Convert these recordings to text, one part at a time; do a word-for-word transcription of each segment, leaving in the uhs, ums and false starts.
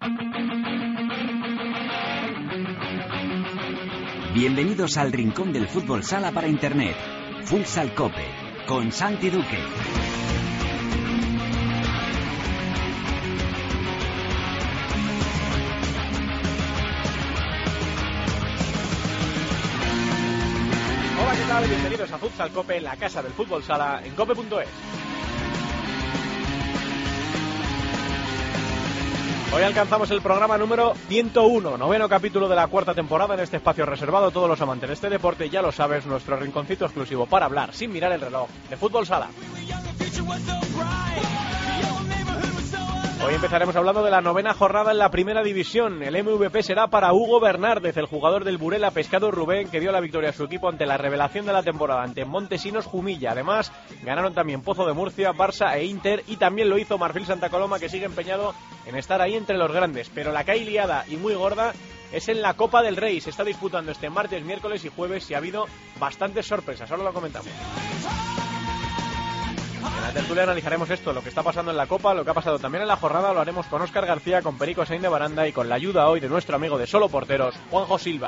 Bienvenidos al rincón del fútbol sala para internet. Futsal Cope, con Santi Duque. Hola, ¿qué tal? Bienvenidos a Futsal Cope, la casa del fútbol sala, en cope punto es. Hoy alcanzamos el programa número ciento uno, noveno capítulo de la cuarta temporada en este espacio reservado a todos los amantes de este deporte. Ya lo sabes, nuestro rinconcito exclusivo para hablar, sin mirar el reloj, de fútbol sala. Hoy empezaremos hablando de la novena jornada en la primera división. El M V P será para Hugo Bernárdez, el jugador del Burela Pescado Rubén, que dio la victoria a su equipo ante la revelación de la temporada, ante Montesinos Jumilla. Además, ganaron también Pozo de Murcia, Barça e Inter, y también lo hizo Marfil Santa Coloma, que sigue empeñado en estar ahí entre los grandes. Pero la que hay liada y muy gorda es en la Copa del Rey. Se está disputando este martes, miércoles y jueves y ha habido bastantes sorpresas. Ahora lo comentamos. En la tertulia analizaremos esto, lo que está pasando en la Copa, lo que ha pasado también en la jornada. Lo haremos con Óscar García, con Perico Sainz de Baranda y con la ayuda hoy de nuestro amigo de Solo Porteros, Juanjo Silva.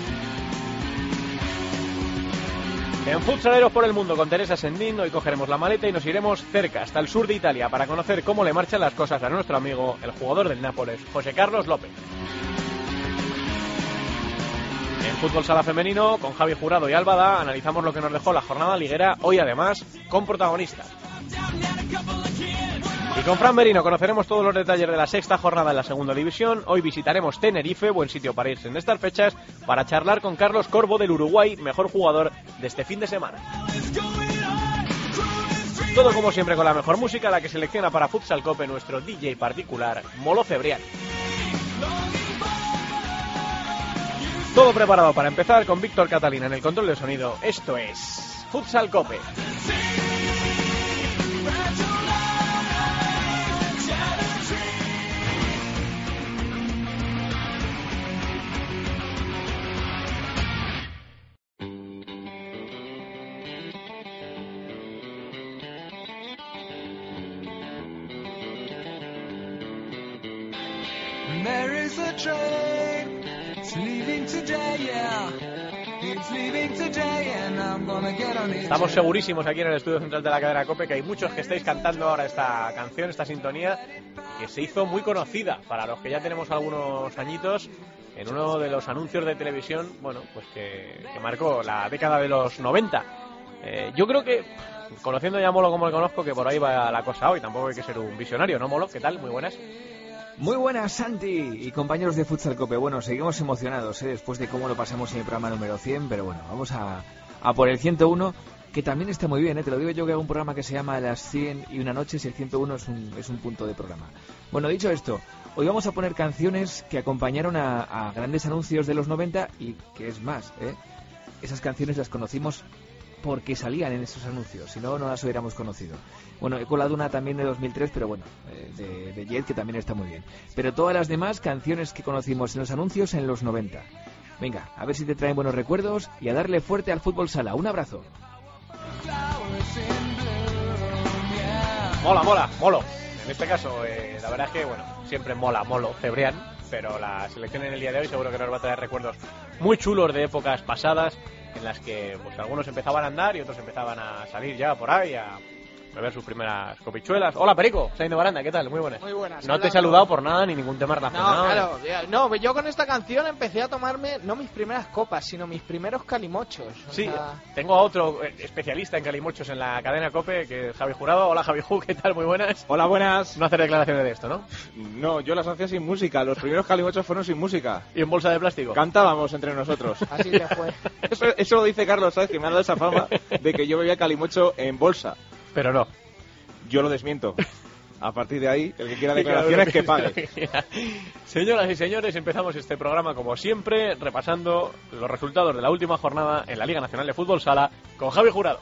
En Futsaleros por el Mundo con Teresa Sendín, hoy cogeremos la maleta y nos iremos cerca, hasta el sur de Italia, para conocer cómo le marchan las cosas a nuestro amigo, el jugador del Nápoles, José Carlos López. En Fútbol Sala Femenino, con Javi Jurado y Álvada, analizamos lo que nos dejó la jornada liguera, hoy además con protagonistas. Y con Fran Merino conoceremos todos los detalles de la sexta jornada en la segunda división. Hoy visitaremos Tenerife, buen sitio para irse en estas fechas, para charlar con Carlos Corvo del Uruguay, mejor jugador de este fin de semana. Todo como siempre con la mejor música, la que selecciona para Futsal Cope nuestro D J particular, Molo Cebrián. Todo preparado para empezar con Víctor Catalina en el control de sonido. Esto es Futsal Cope. There is a train, it's leaving today, yeah. It's leaving today and I'm gonna get on it. Estamos segurísimos aquí en el estudio central de la cadena COPE que hay muchos que estáis cantando ahora esta canción, esta sintonía, que se hizo muy conocida para los que ya tenemos algunos añitos en uno de los anuncios de televisión, bueno, pues que, que marcó la década de los noventa. Eh, yo creo que, conociendo ya a Molo como le conozco, que por ahí va la cosa hoy, tampoco hay que ser un visionario, ¿no, Molo? ¿Qué tal? Muy buenas. Muy buenas, Santi y compañeros de Futsal Cope. Bueno, seguimos emocionados ¿eh? después de cómo lo pasamos en el programa número cien, pero bueno, vamos a, a por el ciento uno, que también está muy bien, ¿eh? Te lo digo yo, que hago un programa que se llama Las cien y una noches y el ciento uno es un, es un punto de programa. Bueno, dicho esto, hoy vamos a poner canciones que acompañaron a, a grandes anuncios de los noventa y que es más, ¿eh? esas canciones las conocimos porque salían en esos anuncios, si no, no las hubiéramos conocido. Bueno, he colado una también de dos mil tres, pero bueno, eh, de, de Jet, que también está muy bien. Pero todas las demás canciones que conocimos en los anuncios en los noventa. Venga, a ver si te traen buenos recuerdos y a darle fuerte al fútbol sala. Un abrazo. Mola, mola, molo. En este caso, eh, la verdad es que, bueno, siempre mola, molo, Cebrián, pero la selección en el día de hoy seguro que nos va a traer recuerdos muy chulos de épocas pasadas, en las que pues algunos empezaban a andar y otros empezaban a salir ya por ahí, a beber sus primeras copichuelas. Hola, Perico, Sainz de Baranda, ¿qué tal? Muy buenas. Muy buenas. No te he saludado por nada ni ningún tema relacionado. No, claro, no, yo con esta canción empecé a tomarme no mis primeras copas, sino mis primeros calimochos. Sí, sea... tengo a otro especialista en calimochos en la cadena COPE, que es Javi Jurado. Hola, Javi Ju, ¿qué tal? Muy buenas. Hola, buenas. No hacer declaraciones de esto, ¿no? No, yo las hacía sin música. Los primeros calimochos fueron sin música. ¿Y en bolsa de plástico? Cantábamos entre nosotros. Así te fue. Eso, eso lo dice Carlos, ¿sabes? Que me ha dado esa fama de que yo bebía calimocho en bolsa. Pero no. Yo lo desmiento. A partir de ahí, el que quiera declaraciones que pague. Señoras y señores, empezamos este programa como siempre, repasando los resultados de la última jornada en la Liga Nacional de Fútbol Sala con Javi Jurado.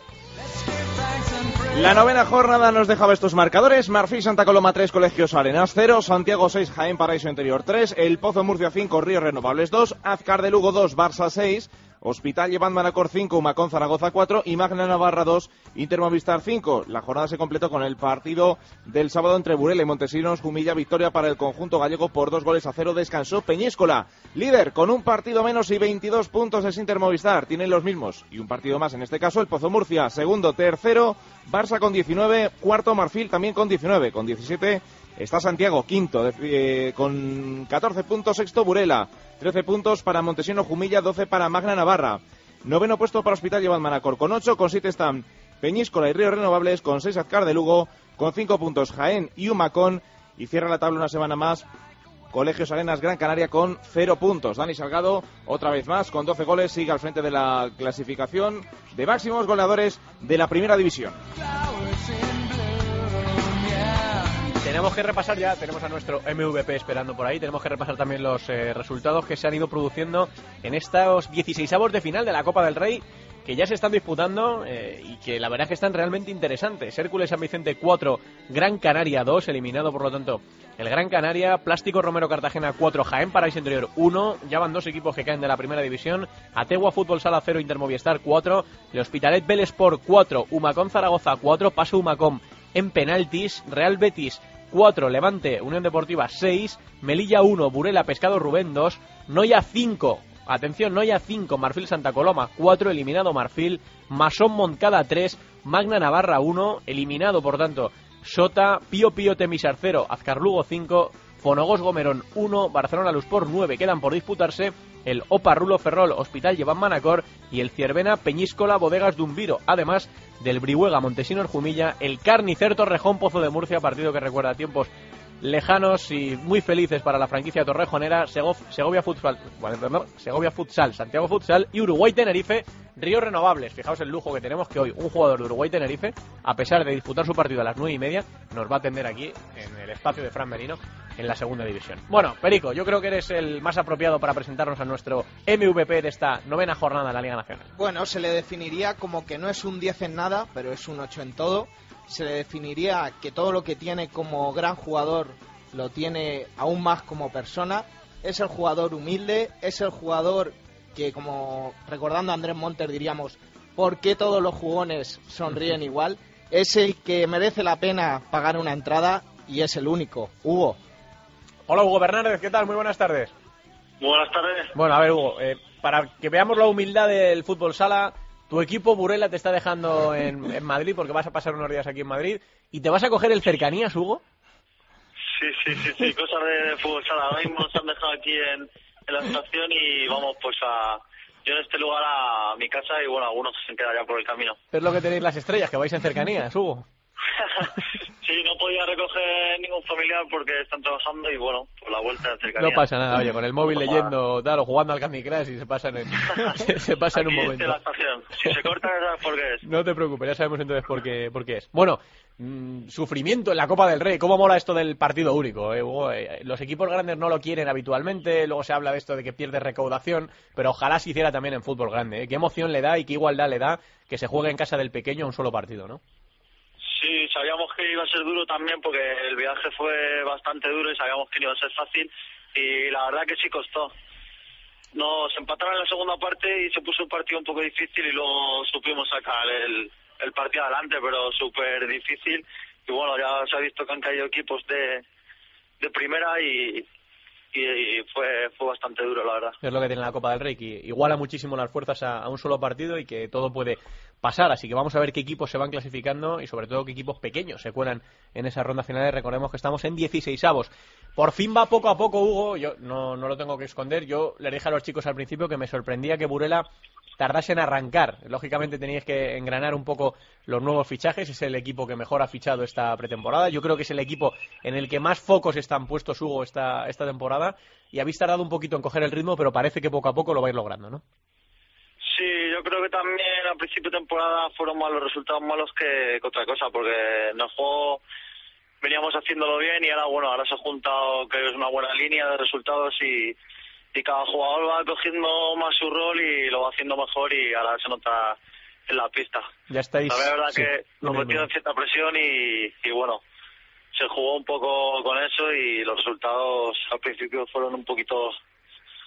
La novena jornada nos dejaba estos marcadores: Marfil Santa Coloma tres, Colegios Arenas cero, Santiago seis, Jaén Paraíso Interior tres, El Pozo Murcia cinco, Ríos Renovables dos, Azcar de Lugo dos, Barça seis, Hospital Llevant Manacor cinco, Humacón Zaragoza cuatro y Magna Navarra dos, Inter Movistar cinco. La jornada se completó con el partido del sábado entre Burela y Montesinos. Jumilla, victoria para el conjunto gallego por dos goles a cero. Descansó Peñíscola, líder con un partido menos y veintidós puntos es Inter Movistar. Tienen los mismos y un partido más, en este caso el Pozo Murcia. Segundo, tercero, Barça con diecinueve, cuarto Marfil también con diecinueve, con diecisiete está Santiago, quinto, eh, con catorce puntos, sexto Burela, trece puntos para Montesinos Jumilla, doce para Magna Navarra. Noveno puesto para Hospital Llevant Manacor con ocho, con siete están Peñíscola y Ríos Renovables, con seis Azcar de Lugo, con cinco puntos Jaén y Humacón, y cierra la tabla una semana más Colegios Arenas Gran Canaria con cero puntos. Dani Salgado, otra vez más, con doce goles, sigue al frente de la clasificación de máximos goleadores de la primera división. Tenemos que repasar ya, tenemos a nuestro M V P esperando por ahí, tenemos que repasar también los eh, resultados que se han ido produciendo en estos dieciseisavos de final de la Copa del Rey, que ya se están disputando eh, y que la verdad es que están realmente interesantes. Hércules San Vicente cuatro, Gran Canaria dos, eliminado por lo tanto el Gran Canaria. Plástico Romero Cartagena cuatro, Jaén Paraíso Interior uno, ya van dos equipos que caen de la primera división. Ategua Fútbol Sala cero, Inter Movistar cuatro, el Hospitalet Belesport cuatro, Humacón Zaragoza cuatro, Paso Humacón en penaltis, Real Betis cuatro, Levante Unión Deportiva seis, Melilla uno, Burela Pescado Rubén dos, Noia cinco, atención, Noia cinco, Marfil Santa Coloma cuatro, eliminado Marfil, Masón Moncada tres, Magna Navarra uno, eliminado por tanto Sota, Pío Pío Temisar cero, Azcarlugo cinco, Fonogos Gomerón uno, Barcelona Luspor nueve, quedan por disputarse el Opa Rulo Ferrol Hospital Llevant Manacor y el Ciervena Peñíscola Bodegas Dumbiro, además del Brihuega Montesinos Jumilla, el Carnicer Torrejón Pozo de Murcia, partido que recuerda a tiempos lejanos y muy felices para la franquicia torrejonera, Segov, Segovia Futsal, bueno, Segovia Futsal, Santiago Futsal y Uruguay Tenerife, Ríos Renovables. Fijaos el lujo que tenemos, que hoy un jugador de Uruguay Tenerife, a pesar de disputar su partido a las nueve y media, nos va a atender aquí en el espacio de Fran Merino en la segunda división. Bueno, Perico, yo creo que eres el más apropiado para presentarnos a nuestro M V P de esta novena jornada de la Liga Nacional. Bueno, se le definiría como que no es un diez en nada, pero es un ocho en todo. Se le definiría que todo lo que tiene como gran jugador lo tiene aún más como persona. Es el jugador humilde, es el jugador que, como recordando a Andrés Monter, diríamos, ¿por qué todos los jugones sonríen igual? Es el que merece la pena pagar una entrada y es el único. Hugo. Hola Hugo Bernárdez, ¿qué tal? Muy buenas tardes. Muy buenas tardes. Bueno, a ver Hugo, eh, para que veamos la humildad del fútbol sala, tu equipo Burela te está dejando en, en Madrid porque vas a pasar unos días aquí en Madrid y te vas a coger el Cercanías, Hugo. Sí, sí, sí, sí, cosas de fútbol sala. Ahora mismo nos han dejado aquí en, en la estación y vamos pues a... Yo en este lugar a mi casa y bueno, algunos se quedan ya por el camino. Es lo que tenéis las estrellas, que vais en Cercanías, Hugo. Sí, no podía recoger ningún familiar porque están trabajando y bueno, por la vuelta de Cercanías. No pasa nada, oye, con el móvil leyendo, tal, o jugando al Candy Crush y se pasan en, se, se pasa en un momento. La estación. Si se corta, ya sabes por qué es. No te preocupes, ya sabemos entonces por qué, por qué es. Bueno, mmm, sufrimiento en la Copa del Rey. ¿Cómo mola esto del partido único? Eh, Hugo? Eh, los equipos grandes no lo quieren habitualmente, luego se habla de esto de que pierde recaudación, pero ojalá se hiciera también en fútbol grande. ¿eh? Qué emoción le da y qué igualdad le da que se juegue en casa del pequeño un solo partido, ¿no? Sí, sabíamos que iba a ser duro también porque el viaje fue bastante duro y sabíamos que no iba a ser fácil y la verdad que sí costó. Nos empataron en la segunda parte y se puso un partido un poco difícil y luego supimos sacar el, el partido adelante, pero súper difícil. Y bueno, ya se ha visto que han caído equipos de, de primera y, y, y fue, fue bastante duro, la verdad. Es lo que tiene la Copa del Rey, que iguala muchísimo las fuerzas a, a un solo partido y que todo puede pasar, así que vamos a ver qué equipos se van clasificando y sobre todo qué equipos pequeños se cuelan en esa ronda final. Recordemos que estamos en dieciseisavos. Por fin va poco a poco, Hugo, yo no, no lo tengo que esconder, yo le dije a los chicos al principio que me sorprendía que Burela tardase en arrancar. Lógicamente teníais que engranar un poco los nuevos fichajes, es el equipo que mejor ha fichado esta pretemporada, yo creo que es el equipo en el que más focos están puestos, Hugo, esta, esta temporada, y habéis tardado un poquito en coger el ritmo, pero parece que poco a poco lo vais logrando, ¿no? Sí, yo creo que también a principio de temporada fueron más los resultados malos que, que otra cosa, porque en el juego veníamos haciéndolo bien y ahora bueno, ahora se ha juntado que es una buena línea de resultados y, y cada jugador va cogiendo más su rol y lo va haciendo mejor y ahora se nota en la pista. Ya estáis. La verdad sí, que nos metieron cierta presión y, y bueno, se jugó un poco con eso y los resultados al principio fueron un poquito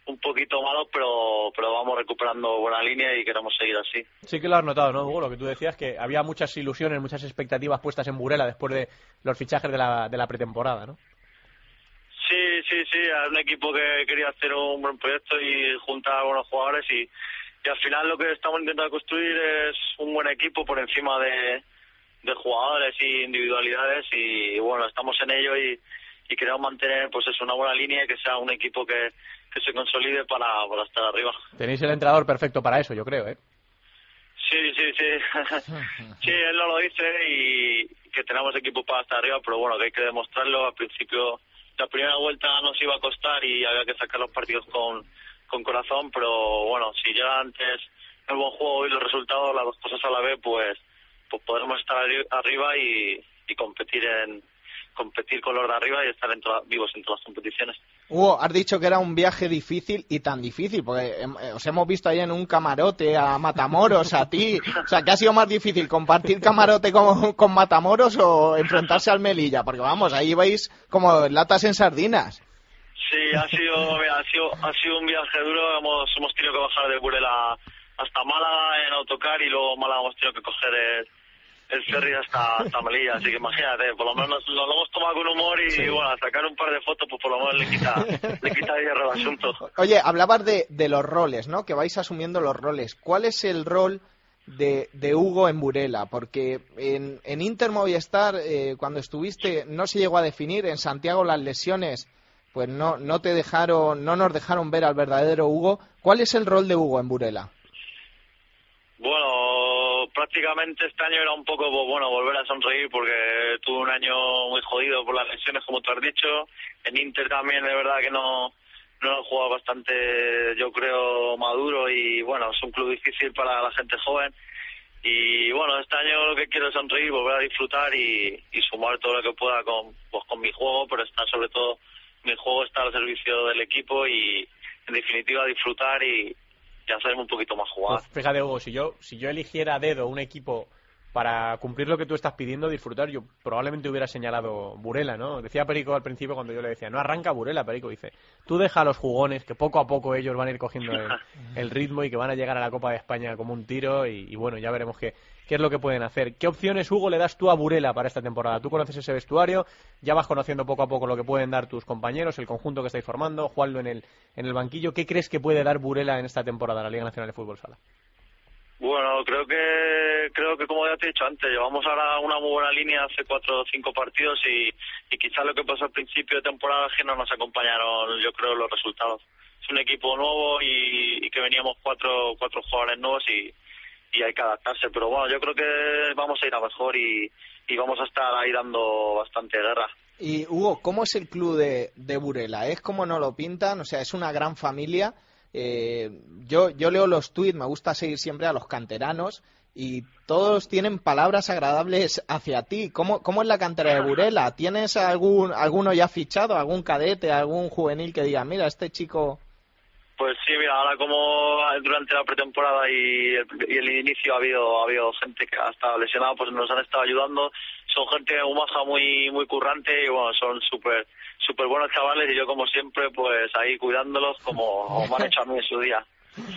un poquito malos, pero pero vamos recuperando buena línea y queremos seguir así. Sí que lo has notado, ¿no, Hugo? Lo que tú decías, que había muchas ilusiones, muchas expectativas puestas en Burela después de los fichajes de la, de la pretemporada, ¿no? Sí, sí, sí, es un equipo que quería hacer un buen proyecto y juntar a buenos jugadores y, y al final lo que estamos intentando construir es un buen equipo por encima de, de jugadores y individualidades y bueno, estamos en ello y, y queremos mantener pues es una buena línea y que sea un equipo que, que se consolide para, para estar arriba. Tenéis el entrenador perfecto para eso, yo creo, ¿eh? Sí, sí, sí. Sí, él no lo dice y que tenemos equipo para estar arriba, pero bueno, que hay que demostrarlo. Al principio la primera vuelta nos iba a costar y había que sacar los partidos con, con corazón, pero bueno, si llega antes el buen juego y los resultados, las dos cosas a la vez, pues pues podremos estar arriba y, y competir en competir con los de arriba y estar en toda, vivos en todas las competiciones. Hugo, has dicho que era un viaje difícil y tan difícil, porque eh, os hemos visto ahí en un camarote a Matamoros, a ti. O sea, ¿qué ha sido más difícil, compartir camarote con, con Matamoros o enfrentarse al Melilla? Porque vamos, ahí vais como latas en sardinas. Sí, ha sido, mira, ha sido, ha sido un viaje duro. Hemos, hemos tenido que bajar de Burela hasta Málaga en autocar y luego Málaga hemos tenido que coger el, el ferry hasta, hasta Melilla, así que imagínate, por lo menos nos, nos lo hemos tomado con humor y sí. Bueno, sacar un par de fotos pues por lo menos le quita le quita hierro al asunto. Oye, hablabas de, de los roles, ¿no? Que vais asumiendo los roles. ¿Cuál es el rol de, de Hugo en Burela? Porque en, en Inter Movistar, eh, cuando estuviste, no se llegó a definir. En Santiago las lesiones, pues no, no te dejaron, no nos dejaron ver al verdadero Hugo. ¿Cuál es el rol de Hugo en Burela? Bueno, prácticamente este año era un poco, pues, bueno, volver a sonreír porque tuve un año muy jodido por las lesiones, como tú has dicho. En Inter también, de verdad que no, no he jugado bastante, yo creo, maduro y, bueno, es un club difícil para la gente joven. Y, bueno, este año lo que quiero es sonreír, volver a disfrutar y, y sumar todo lo que pueda con, pues, con mi juego, pero está sobre todo, mi juego está al servicio del equipo y, en definitiva, disfrutar y ya hacerme un poquito más jugar. Pues fíjate, Hugo, si yo si yo eligiera a dedo un equipo para cumplir lo que tú estás pidiendo, disfrutar, yo probablemente hubiera señalado Burela, ¿no? Decía Perico al principio cuando yo le decía, no arranca Burela, Perico, dice, tú deja a los jugones, que poco a poco ellos van a ir cogiendo el, el ritmo y que van a llegar a la Copa de España como un tiro y, y bueno, ya veremos qué, qué es lo que pueden hacer. ¿Qué opciones, Hugo, le das tú a Burela para esta temporada? Tú conoces ese vestuario, ya vas conociendo poco a poco lo que pueden dar tus compañeros, el conjunto que estáis formando, Juanlo en el, en el banquillo. ¿Qué crees que puede dar Burela en esta temporada a la Liga Nacional de Fútbol Sala? Bueno, creo que creo que como ya te he dicho antes, llevamos ahora una muy buena línea hace cuatro o cinco partidos y, y quizás lo que pasó al principio de temporada es que no nos acompañaron, yo creo, los resultados. Es un equipo nuevo y, y que veníamos cuatro cuatro jugadores nuevos y, y hay que adaptarse, pero bueno, yo creo que vamos a ir a mejor y, y vamos a estar ahí dando bastante guerra. Y Hugo, ¿cómo es el club de, de Burela? ¿Es como nos lo pintan? O sea, es una gran familia. Eh, yo, yo leo los tuits, me gusta seguir siempre a los canteranos y todos tienen palabras agradables hacia ti. ¿Cómo, cómo es la cantera de Burela? ¿Tienes algún alguno ya fichado, algún cadete, algún juvenil que diga, mira, este chico... Pues sí, mira, ahora como durante la pretemporada y el, y el inicio ha habido ha habido gente que ha estado lesionada, pues nos han estado ayudando. Son gente muy maja, muy muy currante y bueno, son súper súper buenos chavales y yo como siempre pues ahí cuidándolos como me han hecho a mí en su día.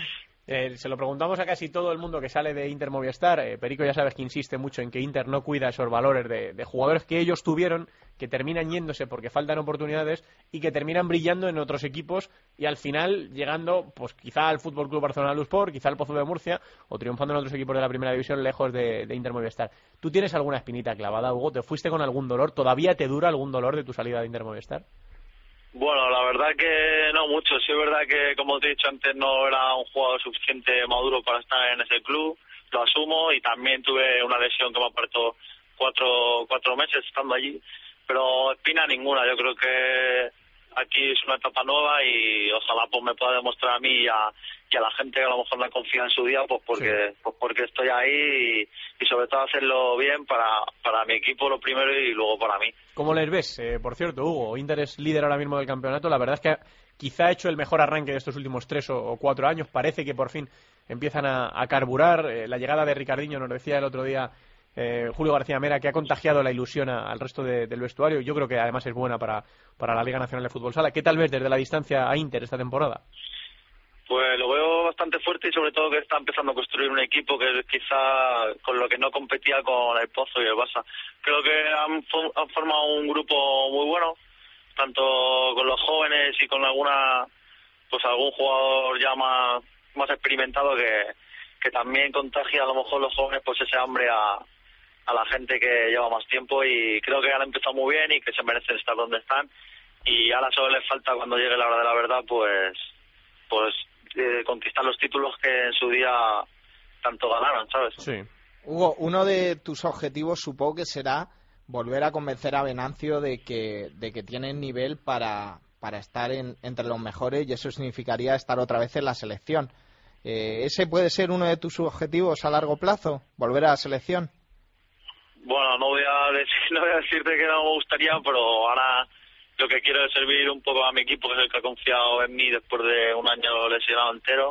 Eh, se lo preguntamos a casi todo el mundo que sale de Inter Movistar. Eh, Perico ya sabes que insiste mucho en que Inter no cuida esos valores de, de jugadores que ellos tuvieron, que terminan yéndose porque faltan oportunidades y que terminan brillando en otros equipos y al final llegando pues quizá al F C Barcelona Lusport, quizá al Pozo de Murcia o triunfando en otros equipos de la primera división lejos de, de Inter Movistar. ¿Tú tienes alguna espinita clavada, Hugo? ¿Te fuiste con algún dolor? ¿Todavía te dura algún dolor de tu salida de Inter Movistar? Bueno, la verdad que no mucho. Sí es verdad que, como te he dicho antes, no era un jugador suficiente maduro para estar en ese club. Lo asumo y también tuve una lesión que me apartó cuatro, cuatro meses estando allí. Pero espina ninguna. Yo creo que aquí es una etapa nueva y ojalá pues me pueda demostrar a mí y a, y a la gente que a lo mejor me confía en su día, pues porque sí. pues porque estoy ahí y, y sobre todo hacerlo bien para, para mi equipo lo primero y luego para mí. ¿Cómo les ves? Eh, por cierto, Hugo, Inter es líder ahora mismo del campeonato. La verdad es que quizá ha hecho el mejor arranque de estos últimos tres o, o cuatro años. Parece que por fin empiezan a, a carburar. Eh, la llegada de Ricardinho, nos decía el otro día eh, Julio García Mera, que ha contagiado la ilusión a, al resto de, del vestuario. Yo creo que además es buena para, para la Liga Nacional de Fútbol Sala. ¿Qué tal ves desde la distancia a Inter esta temporada? Pues lo veo bastante fuerte y sobre todo que está empezando a construir un equipo que quizá con lo que no competía con el Pozo y el Barça. Creo que han, han formado un grupo muy bueno, tanto con los jóvenes y con alguna pues algún jugador ya más, más experimentado que, que también contagia a lo mejor los jóvenes pues ese hambre a, a la gente que lleva más tiempo, y creo que han empezado muy bien y que se merecen estar donde están, y ahora solo les falta cuando llegue la hora de la verdad pues pues eh, conquistar los títulos que en su día tanto ganaron, ¿sabes? Sí. Hugo, uno de tus objetivos supongo que será volver a convencer a Venancio de que de que tienen nivel para, para estar en, entre los mejores, y eso significaría estar otra vez en la selección. Eh, ¿Ese puede ser uno de tus objetivos a largo plazo, volver a la selección? Bueno, no voy a decir, no voy a decirte que no me gustaría, pero ahora lo que quiero es servir un poco a mi equipo, que es el que ha confiado en mí después de un año lesionado entero,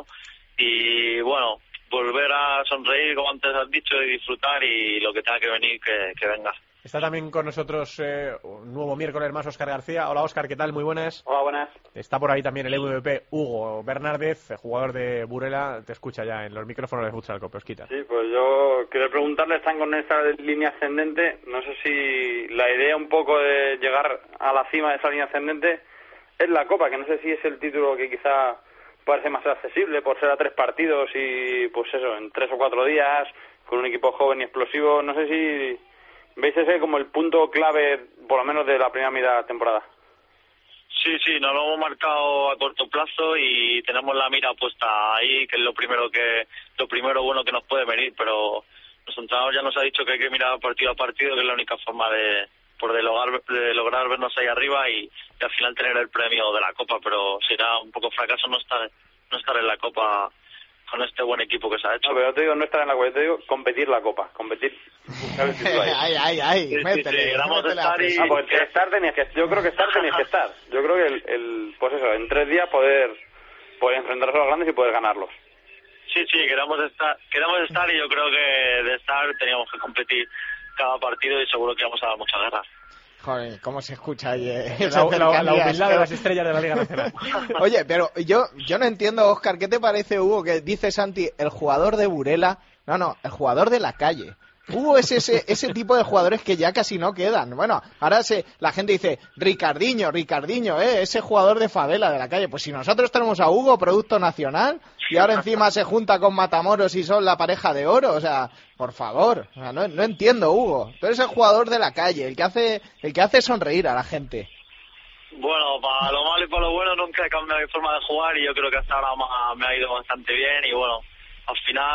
y bueno, volver a sonreír como antes has dicho y disfrutar, y lo que tenga que venir que, que venga. Está también con nosotros eh, un nuevo miércoles más Óscar García. Hola Óscar, ¿qué tal? Muy buenas. Hola, buenas. Está por ahí también el M V P Hugo Bernárdez, jugador de Burela. Te escucha ya en los micrófonos de Futsal Cope, Osquita. Sí, pues yo quería preguntarle, están con esta línea ascendente, no sé si la idea un poco de llegar a la cima de esa línea ascendente es la Copa, que no sé si es el título que quizá parece más accesible por ser a tres partidos y pues eso, en tres o cuatro días, con un equipo joven y explosivo. No sé si veis ese como el punto clave, por lo menos de la primera mitad de temporada. Sí, sí, nos lo hemos marcado a corto plazo y tenemos la mira puesta ahí, que es lo primero que lo primero bueno que nos puede venir, pero nuestro entrenador ya nos ha dicho que hay que mirar partido a partido, que es la única forma de, por de lograr, de lograr vernos ahí arriba y, y al final tener el premio de la Copa, pero será un poco fracaso no estar no estar en la Copa con este buen equipo que se ha hecho. No, pero te digo no estar en la Copa, te digo competir la Copa, competir. ay, ay, ay, sí, métele, sí, sí, métele estar y... Ah, pues que estar tenías que, yo creo que estar tenías que estar. Yo creo que el, el, pues eso, en tres días poder, poder enfrentarse a los grandes y poder ganarlos. Sí, sí, queremos estar, queremos estar y yo creo que de estar teníamos que competir cada partido y seguro que vamos a dar mucha guerra. Joder, cómo se escucha ahí eh, la, la, la humildad de las estrellas de la Liga Nacional. Oye, pero yo yo no entiendo, Óscar, ¿qué te parece, Hugo, que dice Santi, el jugador de Burela? No, no, el jugador de la calle. Hugo es ese ese tipo de jugadores que ya casi no quedan. Bueno, ahora se, la gente dice, Ricardiño, Ricardiño, eh, ese jugador de favela de la calle. Pues si nosotros tenemos a Hugo, producto nacional, y ahora encima se junta con Matamoros y son la pareja de oro, o sea, por favor, o sea, no, no entiendo, Hugo. Tú eres el jugador de la calle, el que hace el que hace sonreír a la gente. Bueno, para lo malo y para lo bueno nunca he cambiado mi forma de jugar y yo creo que hasta ahora me ha ido bastante bien y bueno, al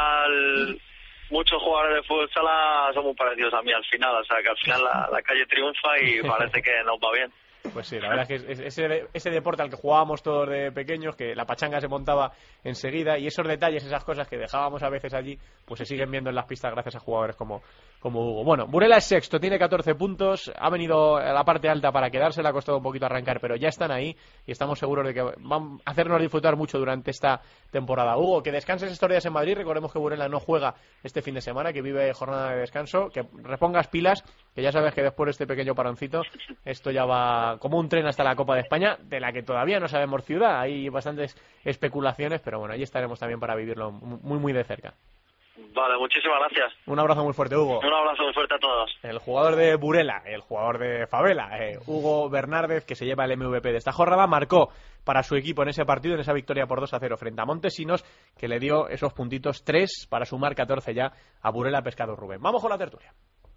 final muchos jugadores de fútbol sala son muy parecidos a mí al final, o sea que al final la, la calle triunfa y parece que nos va bien. Pues sí, la verdad es que es, es, ese, ese deporte al que jugábamos todos de pequeños, que la pachanga se montaba enseguida y esos detalles, esas cosas que dejábamos a veces allí, pues se siguen viendo en las pistas gracias a jugadores como, como Hugo. Bueno, Burela es sexto, tiene catorce puntos, ha venido a la parte alta para quedarse, le ha costado un poquito arrancar, pero ya están ahí y estamos seguros de que van a hacernos disfrutar mucho durante esta temporada. Hugo, que descanses estos días en Madrid, recordemos que Burela no juega este fin de semana, que vive jornada de descanso, que repongas pilas, que ya sabes que después de este pequeño paroncito, esto ya va como un tren hasta la Copa de España, de la que todavía no sabemos ciudad, hay bastantes especulaciones, pero bueno, allí estaremos también para vivirlo muy muy de cerca. Vale, muchísimas gracias. Un abrazo muy fuerte, Hugo. Un abrazo muy fuerte a todos. El jugador de Burela, el jugador de Favela, eh, Hugo Bernárdez, que se lleva el M V P de esta jornada, marcó para su equipo en ese partido, en esa victoria por dos a cero frente a Montesinos, que le dio esos puntitos tres para sumar catorce ya a Burela Pescado Rubén. Vamos con la tertulia.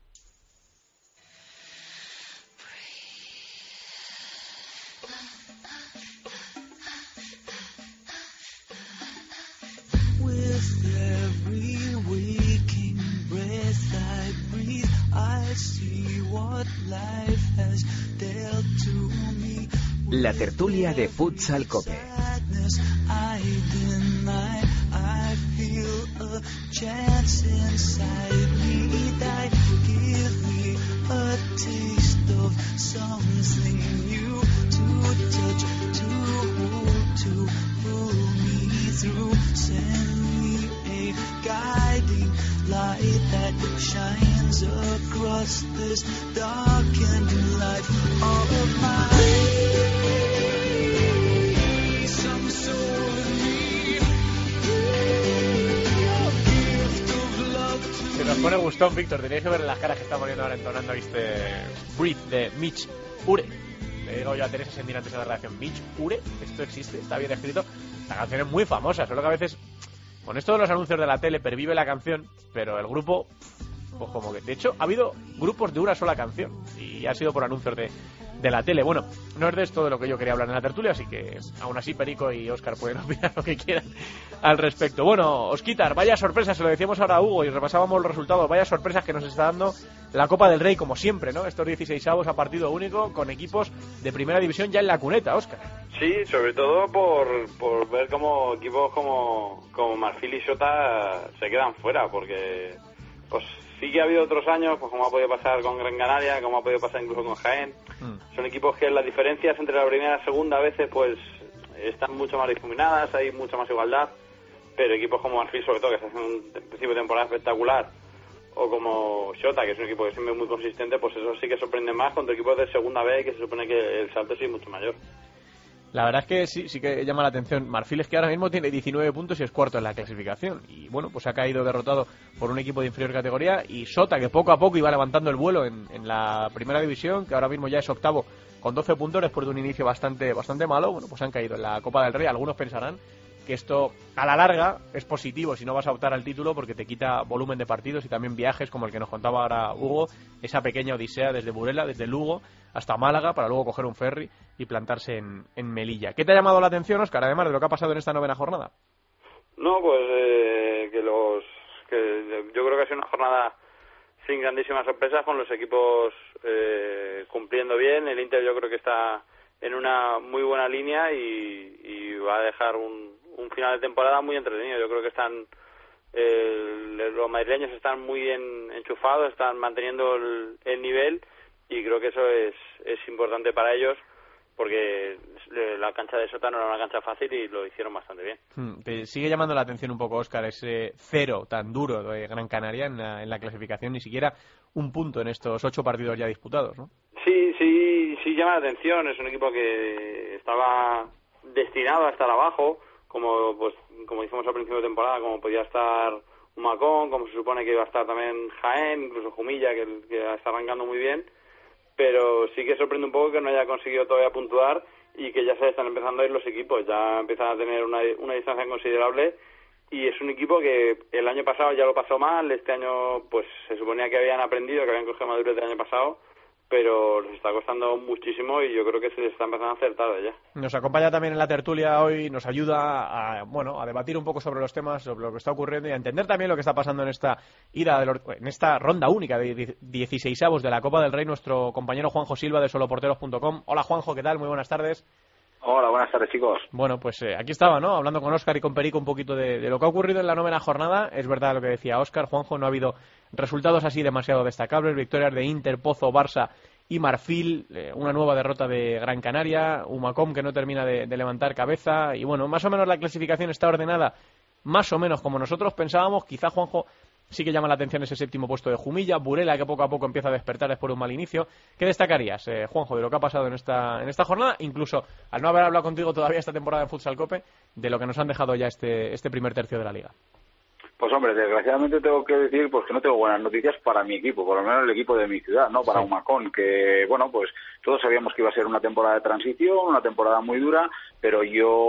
La tertulia de Futsal Cope. Light that shines across this darkened life of mine. Some soul in me pone gustón, Víctor. Tenéis que ver las caras que está poniendo ahora entonando este Breathe de Mitch Ure. Le digo yo a Teresa Sendín antes de la redacción, Mitch Ure, esto existe, está bien escrito. La canción es muy famosa, solo que a veces con esto de los anuncios de la tele pervive la canción, pero el grupo, pues como que... De hecho, ha habido grupos de una sola canción y ha sido por anuncios de, de la tele. Bueno, no es de esto de lo que yo quería hablar en la tertulia, así que aún así Perico y Óscar pueden opinar lo que quieran al respecto. Bueno, Osquitar, vaya sorpresas, se lo decíamos ahora a Hugo y repasábamos los resultados, vaya sorpresas que nos está dando la Copa del Rey, como siempre, ¿no? Estos dieciseisavos a partido único con equipos de primera división ya en la cuneta, Óscar. Sí, sobre todo por, por ver cómo equipos como, como Marfil y Sota se quedan fuera, porque pues sí que ha habido otros años, pues como ha podido pasar con Gran Canaria, como ha podido pasar incluso con Jaén. Mm. Son equipos que las diferencias entre la primera y la segunda a veces pues están mucho más difuminadas, hay mucha más igualdad, pero equipos como Marfil, sobre todo, que se hacen un principio de temporada espectacular, o como Xota, que es un equipo que siempre es muy consistente, pues eso sí que sorprende más contra equipos de segunda B, que se supone que el salto sí es mucho mayor. La verdad es que sí, sí que llama la atención. Marfil es que ahora mismo tiene diecinueve puntos y es cuarto en la clasificación. Y bueno, pues ha caído derrotado por un equipo de inferior categoría. Y Sota, que poco a poco iba levantando el vuelo en, en la primera división, que ahora mismo ya es octavo con doce puntos después de un inicio bastante, bastante malo. Bueno, pues han caído en la Copa del Rey. Algunos pensarán que esto a la larga es positivo si no vas a optar al título, porque te quita volumen de partidos y también viajes, como el que nos contaba ahora Hugo, esa pequeña odisea desde Burela, desde Lugo hasta Málaga, para luego coger un ferry y plantarse en, en Melilla. ¿Qué te ha llamado la atención, Óscar, además de lo que ha pasado en esta novena jornada? No, pues eh, que los que yo creo que ha sido una jornada sin grandísimas sorpresas, con los equipos eh, cumpliendo bien. El Inter yo creo que está en una muy buena línea y, y va a dejar un, un final de temporada muy entretenido. Yo creo que están eh, los madrileños están muy en, enchufados, están manteniendo el, el nivel, y creo que eso es, es importante para ellos, porque la cancha de Sota no era una cancha fácil y lo hicieron bastante bien. Hmm, te sigue llamando la atención un poco, Óscar, ese cero tan duro de Gran Canaria en la, en la clasificación, ni siquiera un punto en estos ocho partidos ya disputados, ¿no? Sí, sí, sí llama la atención. Es un equipo que estaba destinado a estar abajo, como pues como dijimos al principio de temporada, como podía estar Humacón, como se supone que iba a estar también Jaén, incluso Jumilla, que, que está arrancando muy bien. Pero sí que sorprende un poco que no haya conseguido todavía puntuar y que ya se están empezando a ir los equipos, ya empiezan a tener una, una distancia considerable, y es un equipo que el año pasado ya lo pasó mal, este año pues se suponía que habían aprendido, que habían cogido madurez del año pasado, pero les está costando muchísimo y yo creo que se les está empezando a hacer tarde ya. Nos acompaña también en la tertulia hoy, nos ayuda a, bueno, a debatir un poco sobre los temas, sobre lo que está ocurriendo y a entender también lo que está pasando en esta ida de los, en esta ronda única de dieciseisavos de la Copa del Rey, nuestro compañero Juanjo Silva de soloporteros punto com. Hola Juanjo, ¿qué tal? Muy buenas tardes. Hola, buenas tardes, chicos. Bueno, pues eh, aquí estaba, ¿no? Hablando con Óscar y con Perico un poquito de, de lo que ha ocurrido en la novena jornada. Es verdad lo que decía Óscar, Juanjo, no ha habido resultados así demasiado destacables, victorias de Inter, Pozo, Barça y Marfil, eh, una nueva derrota de Gran Canaria, Humacom que no termina de, de levantar cabeza, y bueno, más o menos la clasificación está ordenada más o menos como nosotros pensábamos. Quizá, Juanjo, sí que llama la atención ese séptimo puesto de Jumilla, Burela, que poco a poco empieza a despertar después de un mal inicio. ¿Qué destacarías, eh, Juanjo, de lo que ha pasado en esta en esta jornada? Incluso, al no haber hablado contigo todavía esta temporada en Futsal Cope, de lo que nos han dejado ya este este primer tercio de la Liga. Pues hombre, desgraciadamente tengo que decir pues que no tengo buenas noticias para mi equipo, por lo menos el equipo de mi ciudad, ¿no? Para sí. Humacón, que bueno, pues todos sabíamos que iba a ser una temporada de transición, una temporada muy dura, pero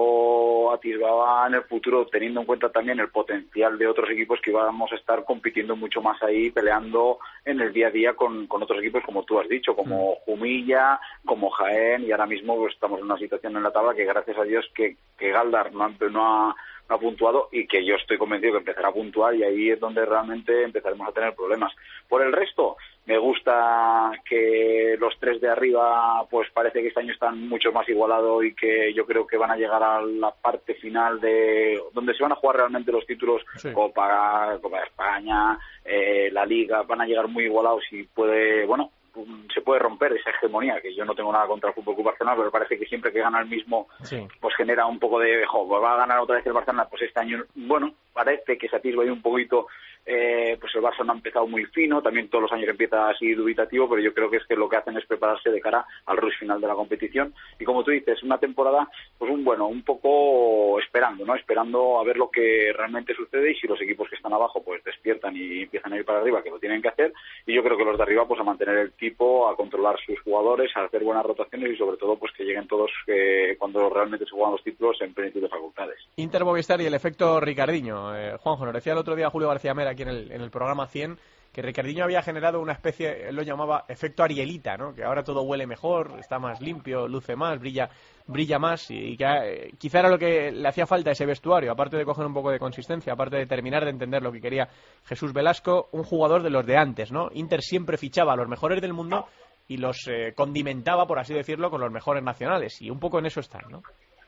yo atisbaba en el futuro, teniendo en cuenta también el potencial de otros equipos, que íbamos a estar compitiendo mucho más ahí, peleando en el día a día con, con otros equipos, como tú has dicho, como mm. Jumilla, como Jaén, y ahora mismo pues, estamos en una situación en la tabla que gracias a Dios que, que Galdar no ha, no ha no ha puntuado, y que yo estoy convencido que empezará a puntuar, y ahí es donde realmente empezaremos a tener problemas. Por el resto, me gusta que los tres de arriba pues parece que este año están mucho más igualados, y que yo creo que van a llegar a la parte final de donde se van a jugar realmente los títulos, sí. Copa, Copa de España, eh, la Liga, van a llegar muy igualados, y puede, bueno, se puede romper esa hegemonía, que yo no tengo nada contra el Fútbol Club Barcelona, pero parece que siempre que gana el mismo, sí. pues genera un poco de, jo, va a ganar otra vez el Barcelona, pues este año, bueno, parece que se atisba ahí un poquito. Eh, pues el Barça no ha empezado muy fino, también todos los años empieza así dubitativo, pero yo creo que es que lo que hacen es prepararse de cara al rush final de la competición, y como tú dices, una temporada, pues un bueno, un poco esperando, ¿no? Esperando a ver lo que realmente sucede, y si los equipos que están abajo pues despiertan y empiezan a ir para arriba, que lo tienen que hacer, y yo creo que los de arriba pues a mantener el tipo, a controlar sus jugadores, a hacer buenas rotaciones, y sobre todo pues que lleguen todos eh, cuando realmente se juegan los títulos en plenitud de facultades. Inter Movistar y el efecto Ricardinho. Eh, Juanjo, nos decía el otro día Julio García Mera aquí en el, en el programa cien que Ricardinho había generado una especie, él lo llamaba efecto Arielita, ¿no? Que ahora todo huele mejor, está más limpio, luce más, brilla brilla más, y, y que eh, quizá era lo que le hacía falta a ese vestuario, aparte de coger un poco de consistencia, aparte de terminar de entender lo que quería Jesús Velasco, un jugador de los de antes, ¿no? Inter siempre fichaba a los mejores del mundo y los eh, condimentaba, por así decirlo, con los mejores nacionales, y un poco en eso están, ¿no?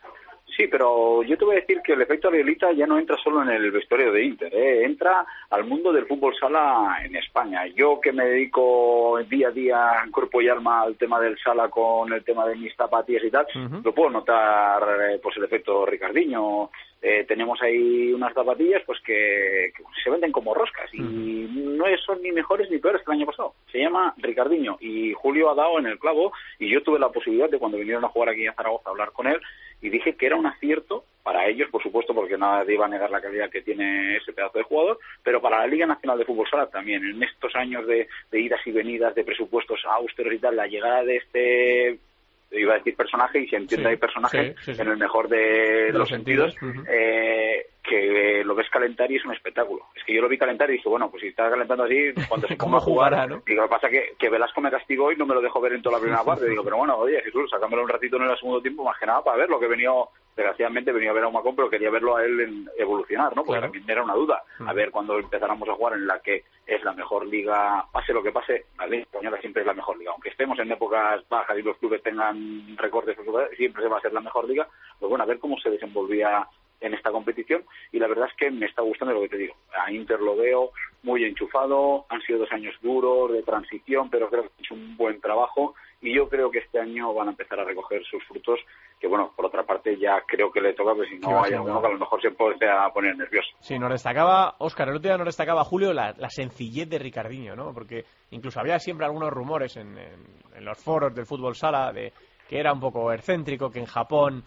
Sí, pero yo te voy a decir que el efecto Arielita ya no entra solo en el vestuario de Inter, ¿eh? Entra al mundo del fútbol sala en España. Yo que me dedico día a día en cuerpo y alma al tema del sala con el tema de mis zapatillas y tal, uh-huh. lo puedo notar, eh, pues el efecto Ricardinho. Eh, tenemos ahí unas zapatillas pues que, que se venden como roscas, y uh-huh. no son ni mejores ni peores que el año pasado. Se llama Ricardinho, y Julio ha dado en el clavo, y yo tuve la posibilidad de, cuando vinieron a jugar aquí a Zaragoza, hablar con él, y dije que era un acierto para ellos, por supuesto, porque nadie iba a negar la calidad que tiene ese pedazo de jugador, pero para la Liga Nacional de Fútbol Sala también. En estos años de, de idas y venidas, de presupuestos austeros y tal, la llegada de este, iba a decir personaje, y se entiende sí, ahí personaje sí, sí, sí. en el mejor de, de los, los sentidos, sentidos. Uh-huh. eh, que lo ves calentar y es un espectáculo. Es que yo lo vi calentar y dije, bueno, pues si está calentando así, cuando se ponga a jugar, jugará, ¿no? Digo, lo que pasa es que, que Velasco me castigó y no me lo dejó ver en toda la primera parte. Digo, pero bueno, oye, Jesús, sácamelo un ratito en el segundo tiempo, más que nada para ver lo que venía. Desgraciadamente venía a ver a Humacón, pero quería verlo a él en evolucionar, ¿no? Porque claro. también era una duda. A ver, cuando empezáramos a jugar en la que es la mejor liga, pase lo que pase, la Liga Española siempre es la mejor liga. Aunque estemos en épocas bajas y los clubes tengan recortes, siempre se va a ser la mejor liga. Pues bueno, a ver cómo se desenvolvía en esta competición, y la verdad es que me está gustando lo que te digo. A Inter lo veo muy enchufado, han sido dos años duros de transición, pero creo que han hecho un buen trabajo, y yo creo que este año van a empezar a recoger sus frutos, que bueno, por otra parte ya creo que le toca, pues si no hay alguno que a lo mejor se puede poner nervioso. Sí, nos destacaba, Óscar, el otro día nos destacaba Julio la, la sencillez de Ricardinho, ¿no? Porque incluso había siempre algunos rumores en, en, en los foros del fútbol sala de que era un poco excéntrico, que en Japón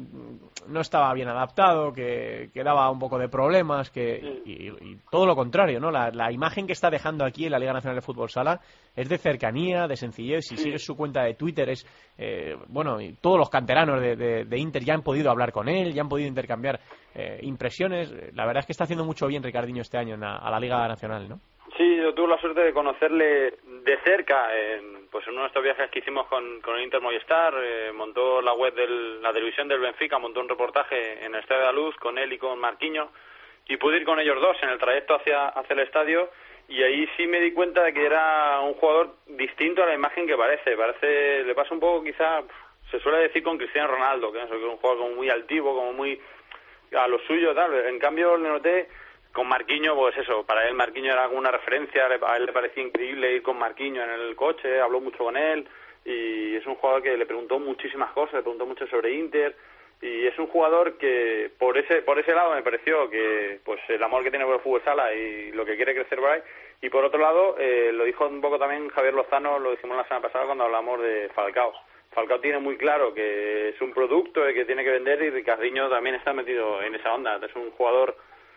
no estaba bien adaptado, que, que daba un poco de problemas, que y, y todo lo contrario, ¿no? La, la imagen que está dejando aquí en la Liga Nacional de Fútbol Sala es de cercanía, de sencillez. Si sigues su cuenta de Twitter es, eh, bueno, y todos los canteranos de, de, de Inter ya han podido hablar con él, ya han podido intercambiar eh, impresiones. La verdad es que está haciendo mucho bien Ricardinho este año en la, a la Liga Nacional, ¿no? Sí, yo tuve la suerte de conocerle de cerca en, pues en uno de estos viajes que hicimos con, con el Inter Movistar. Eh, montó la web de la televisión del Benfica, montó un reportaje en el Estadio de la Luz con él y con Marquinhos, y pude ir con ellos dos en el trayecto hacia, hacia el estadio, y ahí sí me di cuenta de que era un jugador distinto a la imagen que parece. Parece, le pasa un poco, quizá, se suele decir con Cristiano Ronaldo, que es un jugador como muy altivo, como muy a lo suyo, tal. En cambio le noté con Marquinhos, pues eso, para él Marquinhos era alguna referencia, a él le parecía increíble ir con Marquinhos en el coche, habló mucho con él, y es un jugador que le preguntó muchísimas cosas, le preguntó mucho sobre Inter, y es un jugador que por ese por ese lado me pareció que pues el amor que tiene por el fútbol sala y lo que quiere crecer por ahí, y por otro lado, eh, lo dijo un poco también Javier Lozano, lo dijimos la semana pasada cuando hablamos de Falcao. Falcao tiene muy claro que es un producto que tiene que vender, y Ricardinho también está metido en esa onda. Es un jugador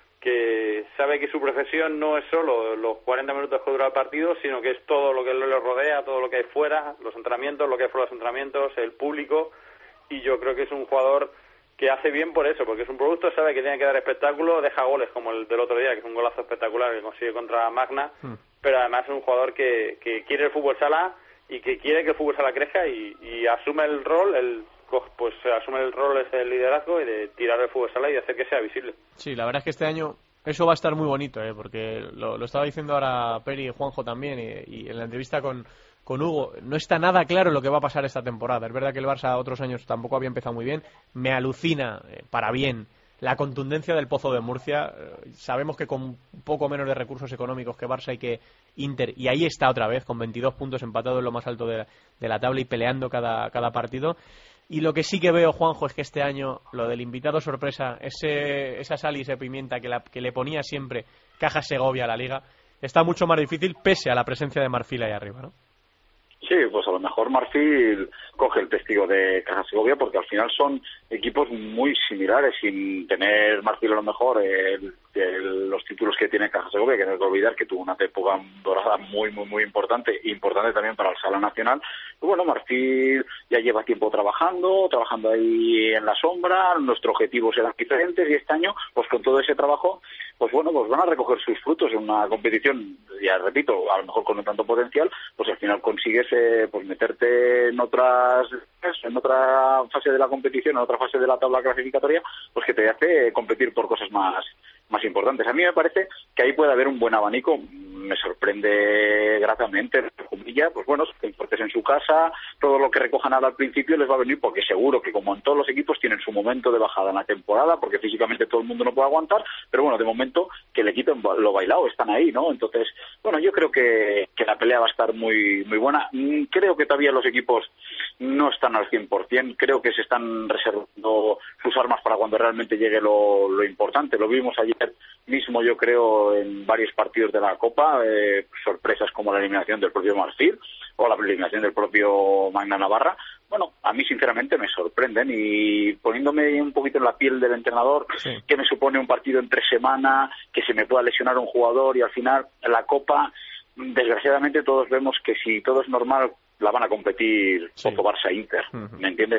que sabe que su profesión no es solo los cuarenta minutos que dura el partido, sino que es todo lo que le rodea, todo lo que hay fuera, los entrenamientos, lo que hay fuera de los entrenamientos, el público, y yo creo que es un jugador que hace bien por eso, porque es un producto, sabe que tiene que dar espectáculo, deja goles como el del otro día, que es un golazo espectacular que consigue contra Magna, mm. pero además es un jugador que, que quiere el fútbol sala y que quiere que el fútbol sala crezca, y, y asume el rol, el pues asume el rol ese del liderazgo y de tirar el fútbol sala y de hacer que sea visible. Sí, la verdad es que este año eso va a estar muy bonito, ¿eh? Porque lo, lo estaba diciendo ahora Peri y Juanjo también, y, y en la entrevista con, con Hugo, no está nada claro lo que va a pasar esta temporada. Es verdad que el Barça otros años tampoco había empezado muy bien. Me alucina, eh, para bien, la contundencia del Pozo de Murcia. Eh, sabemos que con un poco menos de recursos económicos que Barça y que Inter, y ahí está otra vez, con veintidós puntos, empatado en lo más alto de la, de la tabla y peleando cada, cada partido. Y lo que sí que veo, Juanjo, es que este año lo del invitado sorpresa, ese, esa sal y esa pimienta que, la, que le ponía siempre Caja Segovia a la Liga, está mucho más difícil pese a la presencia de Marfil ahí arriba, ¿no? Sí, pues a lo mejor Marfil coge el testigo de Caja Segovia porque al final son equipos muy similares, sin tener Marfil a lo mejor el, el, los títulos que tiene Caja Segovia, que no hay que olvidar que tuvo una época dorada muy, muy, muy importante, importante también para el Sala Nacional. Y bueno, Marfil ya lleva tiempo trabajando, trabajando ahí en la sombra, nuestros objetivos eran diferentes y este año, pues con todo ese trabajo, pues bueno, pues van a recoger sus frutos en una competición, ya repito, a lo mejor con un tanto potencial, pues al final consigues eh, pues meterte en otras en otra fase de la competición, en otra fase de la tabla clasificatoria, pues que te hace competir por cosas más más importantes. A mí me parece que ahí puede haber un buen abanico. Me sorprende gratamente, comilla, pues bueno, estén fuertes en su casa, todo lo que recojan ahora al principio les va a venir, porque seguro que como en todos los equipos tienen su momento de bajada en la temporada, porque físicamente todo el mundo no puede aguantar, pero bueno, de momento que le quiten lo bailado, están ahí, ¿no? Entonces, bueno, yo creo que, que la pelea va a estar muy muy buena. Creo que todavía los equipos no están al cien por ciento, creo que se están reservando sus armas para cuando realmente llegue lo, lo importante. Lo vimos ayer mismo, yo creo, en varios partidos de la Copa, eh, sorpresas como la eliminación del propio Marfil o la eliminación del propio Magna Navarra. Bueno, a mí sinceramente me sorprenden, y poniéndome un poquito en la piel del entrenador, sí. que me supone un partido entre semana, que se me pueda lesionar un jugador, y al final la Copa, desgraciadamente todos vemos que si todo es normal la van a competir sí. Poco Barça Inter, uh-huh. ¿me entiendes?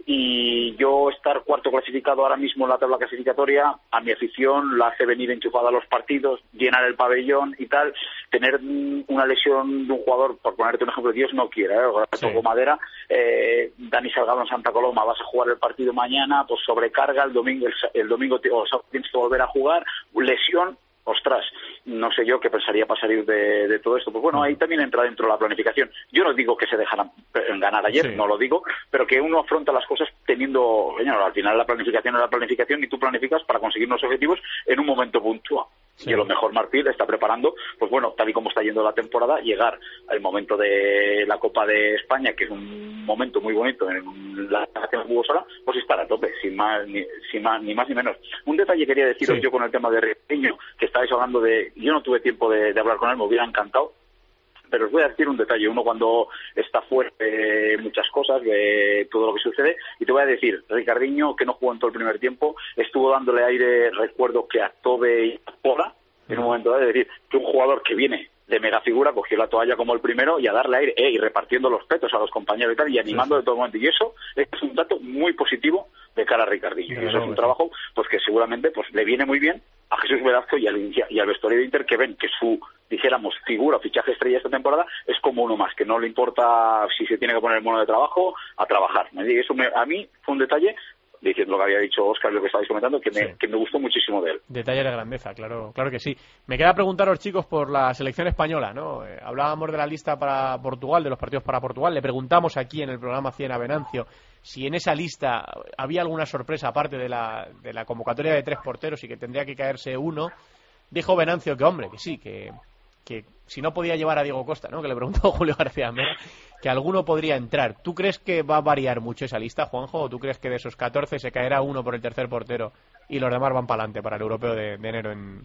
Y yo estar cuarto clasificado ahora mismo en la tabla clasificatoria, a mi afición la hace venir enchufada a los partidos, llenar el pabellón y tal. Tener una lesión de un jugador, por ponerte un ejemplo, Dios no quiera, ¿eh? Sí. Toco madera, eh, Dani Salgado en Santa Coloma, vas a jugar el partido mañana, pues sobrecarga, el domingo el, el domingo te, o tienes que volver a jugar, lesión. Ostras, no sé yo qué pensaría para salir de, de todo esto. Pues bueno, ahí también entra dentro la planificación. Yo no digo que se dejaran ganar ayer, sí. no lo digo, pero que uno afronta las cosas teniendo, bueno, al final la planificación es la planificación y tú planificas para conseguir unos objetivos en un momento puntual. Sí. Y a lo mejor Marfil está preparando, pues bueno, tal y como está yendo la temporada, llegar al momento de la Copa de España, que es un momento muy bonito en la nación de fútbol sala, pues estar a tope, sin más ni, sin más, ni más ni menos. Un detalle quería deciros sí. yo con el tema de Ricardiño, que estáis hablando de, yo no tuve tiempo de, de hablar con él, me hubiera encantado, pero os voy a decir un detalle. Uno cuando está fuera de muchas cosas, de todo lo que sucede, y te voy a decir, Ricardiño, que no jugó en todo el primer tiempo, estuvo dándole aire, recuerdo que a Tobe y a Pola, en un momento dado, es decir, que un jugador que viene de mega figura cogió la toalla como el primero y a darle aire, eh, y repartiendo los petos a los compañeros y tal, y animando sí, sí. de todo momento. Y eso es un dato muy positivo de cara a Ricardiño. Sí, y eso es un trabajo pues que seguramente pues le viene muy bien a Jesús Velasco y al, y al vestuario de Inter, que ven que su, dijéramos, figura o fichaje estrella esta temporada es como uno más, que no le importa si se tiene que poner el mono de trabajo, a trabajar. Y eso me, a mí fue un detalle, diciendo lo que había dicho Óscar, lo que estabais comentando, que me, sí. que me gustó muchísimo de él. Detalle de grandeza, claro, claro que sí. Me queda preguntaros, chicos, por la selección española, ¿no? Eh, hablábamos de la lista para Portugal, de los partidos para Portugal. Le preguntamos aquí en el programa cien a Venancio si en esa lista había alguna sorpresa aparte de la, de la convocatoria de tres porteros y que tendría que caerse uno. Dijo Venancio que, hombre, que sí, que, que si no podía llevar a Diego Costa, ¿no? Que le preguntó Julio García Mera, que alguno podría entrar. ¿Tú crees que va a variar mucho esa lista, Juanjo? ¿O tú crees que de esos catorce se caerá uno por el tercer portero y los demás van para adelante para el europeo de, de enero en,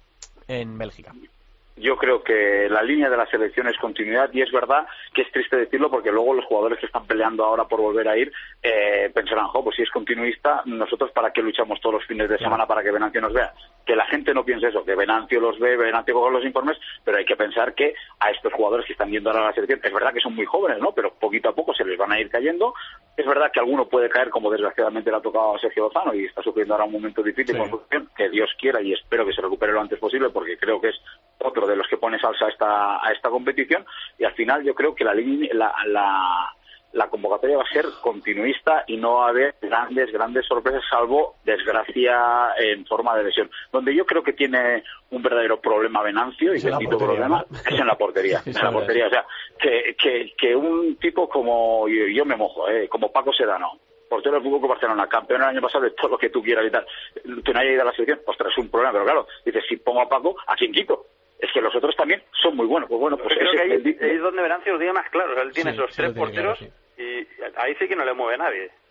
en Bélgica? Yo creo que la línea de la selección es continuidad, y es verdad que es triste decirlo porque luego los jugadores que están peleando ahora por volver a ir eh, pensarán, jo, pues si es continuista, nosotros para qué luchamos todos los fines de semana para que Venancio nos vea. Que la gente no piense eso, que Venancio los ve, Venancio coge los informes, pero hay que pensar que a estos jugadores que están yendo ahora a la selección, es verdad que son muy jóvenes, ¿no? Pero poquito a poco se les van a ir cayendo. Es verdad que alguno puede caer, como desgraciadamente le ha tocado a Sergio Lozano y está sufriendo ahora un momento difícil, sí. con su selección, que Dios quiera, y espero que se recupere lo antes posible, porque creo que es otro de los que pone salsa a esta, a esta competición. Y al final yo creo que la, la, la, la convocatoria va a ser continuista y no va a haber grandes, grandes sorpresas, salvo desgracia en forma de lesión. Donde yo creo que tiene un verdadero problema Venancio, y que el tipo problema ¿no? es en la portería. Sí, en la portería. O sea, que, que, que un tipo como, yo, yo me mojo, eh, como Paco Sedano, portero del Fútbol Club Barcelona, campeón el año pasado de todo lo que tú quieras y tal, que no haya ido a la selección, ostras, es un problema. Pero claro, dices, si pongo a Paco, ¿a quién quito? Es que los otros también son muy buenos. Pues bueno, pues creo ese, que ahí, el... ahí es donde Venancio los diga más claro. Él tiene sí, esos tres porteros claro, sí. y ahí sí que no le mueve nadie.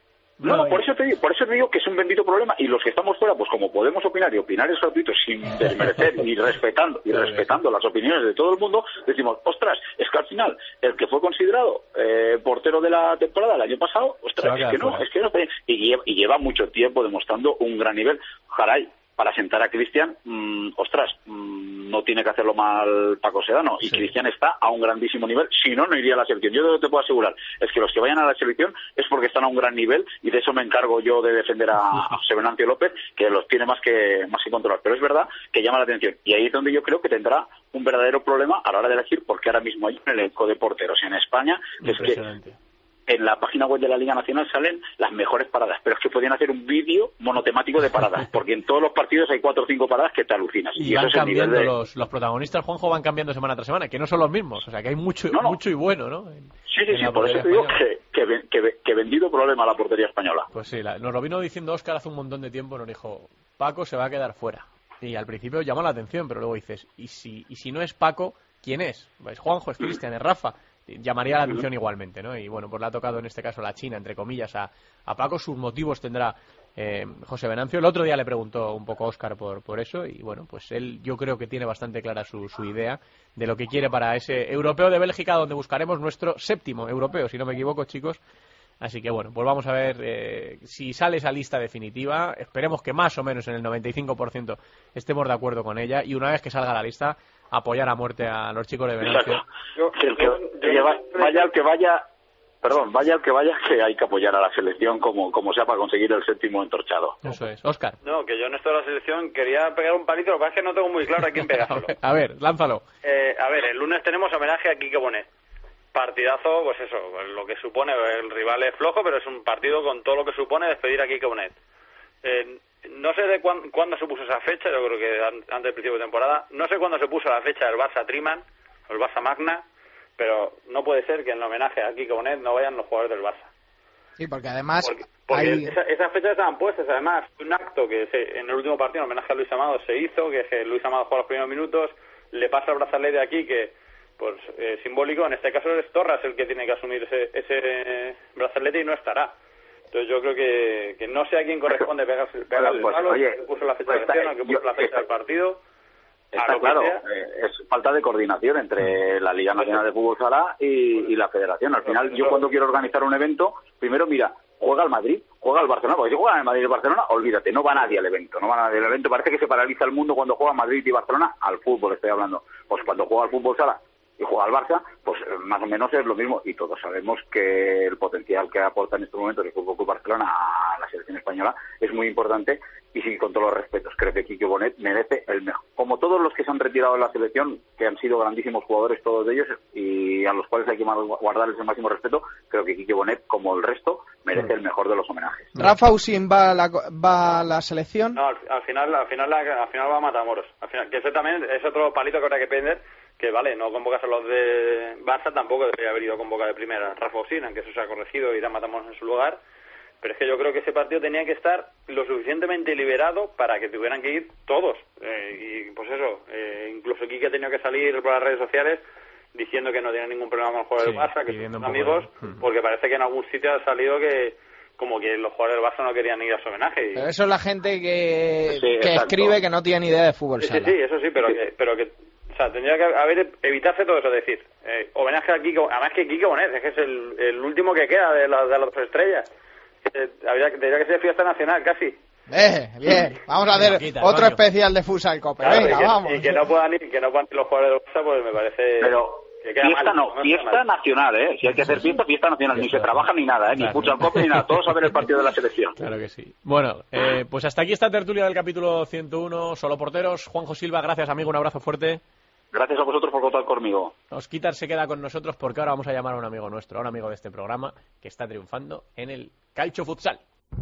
No, no, por eso te digo, por eso te digo que es un bendito problema, y los que estamos fuera, pues como podemos opinar, y opinar es gratuito sin desmerecer y respetando y respetando las opiniones de todo el mundo, decimos, ostras, es que al final el que fue considerado eh, portero de la temporada el año pasado, ostras, es que no, es que no, y lleva, y lleva mucho tiempo demostrando un gran nivel. Jaray, para sentar a Cristian, mmm, ostras, mmm, no tiene que hacerlo mal Paco Sedano, y sí. Cristian está a un grandísimo nivel, si no, no iría a la selección. Yo te puedo asegurar, es que los que vayan a la selección es porque están a un gran nivel, y de eso me encargo yo de defender a, a José Venancio López, que los tiene más que más que controlar. Pero es verdad que llama la atención, y ahí es donde yo creo que tendrá un verdadero problema a la hora de elegir, porque ahora mismo hay un elenco de porteros en España, que es que en la página web de la Liga Nacional salen las mejores paradas, pero es que podían hacer un vídeo monotemático de paradas, porque en todos los partidos hay cuatro o cinco paradas que te alucinas. Y, y van eso es cambiando de... los, los protagonistas, Juanjo, van cambiando semana tras semana, que no son los mismos, o sea que hay mucho no, no. mucho y bueno, ¿no? En, sí, sí, sí, por eso te digo que, que, que, que vendido problema a la portería española. Pues sí, la, nos lo vino diciendo Óscar hace un montón de tiempo, nos dijo, Paco se va a quedar fuera. Y al principio llama la atención, pero luego dices, ¿y si, y si no es Paco, quién es? ¿Es Juanjo, es Cristian, es Rafa? Llamaría la atención igualmente, ¿no? Y bueno, pues le ha tocado en este caso la China, entre comillas, a, a Paco. Sus motivos tendrá eh, José Venancio. El otro día le preguntó un poco a Óscar por, por eso, y bueno, pues él yo creo que tiene bastante clara su, su idea de lo que quiere para ese europeo de Bélgica, donde buscaremos nuestro séptimo europeo, si no me equivoco, chicos. Así que bueno, pues vamos a ver eh, si sale esa lista definitiva. Esperemos que más o menos en el noventa y cinco por ciento estemos de acuerdo con ella, y una vez que salga la lista, apoyar a muerte a los chicos de Venancio. Yo, el que, que va, vaya el que vaya, perdón, vaya el que vaya, que hay que apoyar a la selección como, como sea para conseguir el séptimo entorchado. Eso es. Óscar. No, que yo en esto de la selección quería pegar un palito, lo que pasa es que no tengo muy claro a quién pegárselo. a, ver, a ver, lánzalo. Eh, a ver, el lunes tenemos homenaje a Quique Bonet. Partidazo, pues eso, lo que supone, el rival es flojo, pero es un partido con todo lo que supone despedir a Quique Bonet. Eh, no sé de cuándo, cuándo se puso esa fecha, yo creo que antes del principio de temporada. No sé cuándo se puso la fecha del Barça Triman, o el Barça Magna, pero no puede ser que en el homenaje a Quique Bonet no vayan los jugadores del Barça. Sí, porque además... Porque, porque hay... esa, esas fechas estaban puestas, además, un acto que se, en el último partido, en homenaje a Luis Amado, se hizo, que es que Luis Amado jugó los primeros minutos, le pasa el brazalete aquí, que pues eh, simbólico, en este caso es Torras el que tiene que asumir ese, ese brazalete y no estará. Entonces yo creo que, que no sé a quién corresponde pegarse, pegarle pues, el palo, oye, que puso la fecha pues de elección, al que puso yo, la fecha está, del partido. Está claro, eh, es falta de coordinación entre la Liga Nacional de Fútbol Sala y, y la Federación. Al final, yo cuando quiero organizar un evento, primero mira, juega el Madrid, juega el Barcelona, porque si juegan el Madrid y el Barcelona, olvídate, no va nadie al evento, no va nadie al evento. Parece que se paraliza el mundo cuando juega Madrid y Barcelona al fútbol, estoy hablando. Pues cuando juega el Fútbol Sala y juega al Barça, pues más o menos es lo mismo, y todos sabemos que el potencial que aporta en estos momentos el Fútbol Club Barcelona a la selección española es muy importante, y sí, con todos los respetos, creo que Quique Bonet merece el mejor, como todos los que se han retirado de la selección, que han sido grandísimos jugadores todos ellos, y a los cuales hay que guardarles el máximo respeto. Creo que Quique Bonet, como el resto, merece el mejor de los homenajes. ¿Rafa Usín va a la, va a la selección? No, al, al final al final, al final va a Matamoros. Al final, que ese también es otro palito que habrá que prender, que vale, no convocas a los de Barça, tampoco debería haber ido a convocar de primera Rafa Usín, aunque eso se ha corregido y irá Matamoros en su lugar. Pero es que yo creo que ese partido tenía que estar lo suficientemente liberado para que tuvieran que ir todos. Eh, y pues eso, eh, incluso Quique ha tenido que salir por las redes sociales diciendo que no tiene ningún problema con el jugador sí, del Barça, que son amigos, de... porque parece que en algún sitio ha salido que como que los jugadores del Barça no querían ir a su homenaje. Y... Pero eso es la gente que, sí, que escribe que no tiene ni idea de fútbol sí, sala. Sí, sí, eso sí, pero que, pero que o sea, tendría que haber evitarse todo eso, es decir, eh, homenaje a Quique, además que Quique Bonet, es que es el, el último que queda de, la, de las dos estrellas. Eh, habría, tendría que ser fiesta nacional, casi. Eh, bien, vamos a hacer quita, otro coño. especial de Futsal Cope. Claro, venga, y que, vamos. Y que no puedan ir, que no puedan ir los jugadores de Barça, pues me parece... Pero... Fiesta mal, no, fiesta nacional, ¿eh? Si hay que hacer fiesta, fiesta nacional. Ni se trabaja ni nada, ¿eh? Ni claro. Futsal Cope ni nada. Todos a ver el partido de la selección. Claro que sí. Bueno, eh, pues hasta aquí esta tertulia del capítulo ciento uno, Solo Porteros. Juanjo Silva, gracias, amigo, un abrazo fuerte. Gracias a vosotros por contar conmigo. Osquitar se queda con nosotros porque ahora vamos a llamar a un amigo nuestro, a un amigo de este programa que está triunfando en el Calcio Futsal.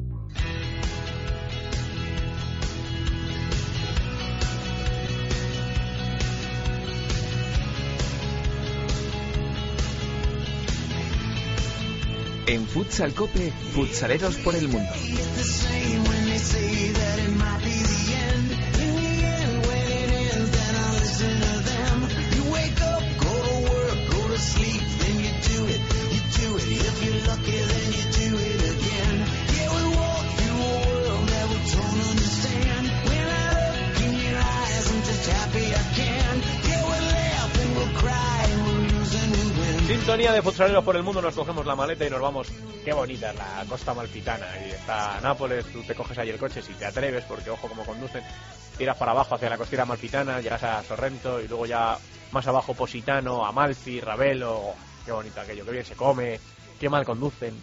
En Futsal Cope, futsaleros por el mundo. sintonía de Futsaleros por el Mundo nos cogemos la maleta y nos vamos. Qué bonita es la costa amalfitana. Y está Nápoles, tú te coges ahí el coche si te atreves, porque ojo como conducen. Tiras para abajo hacia la costera amalfitana, llegas a Sorrento y luego ya más abajo Positano, Amalfi, Ravelo. Qué bonito aquello, qué bien se come, qué mal conducen.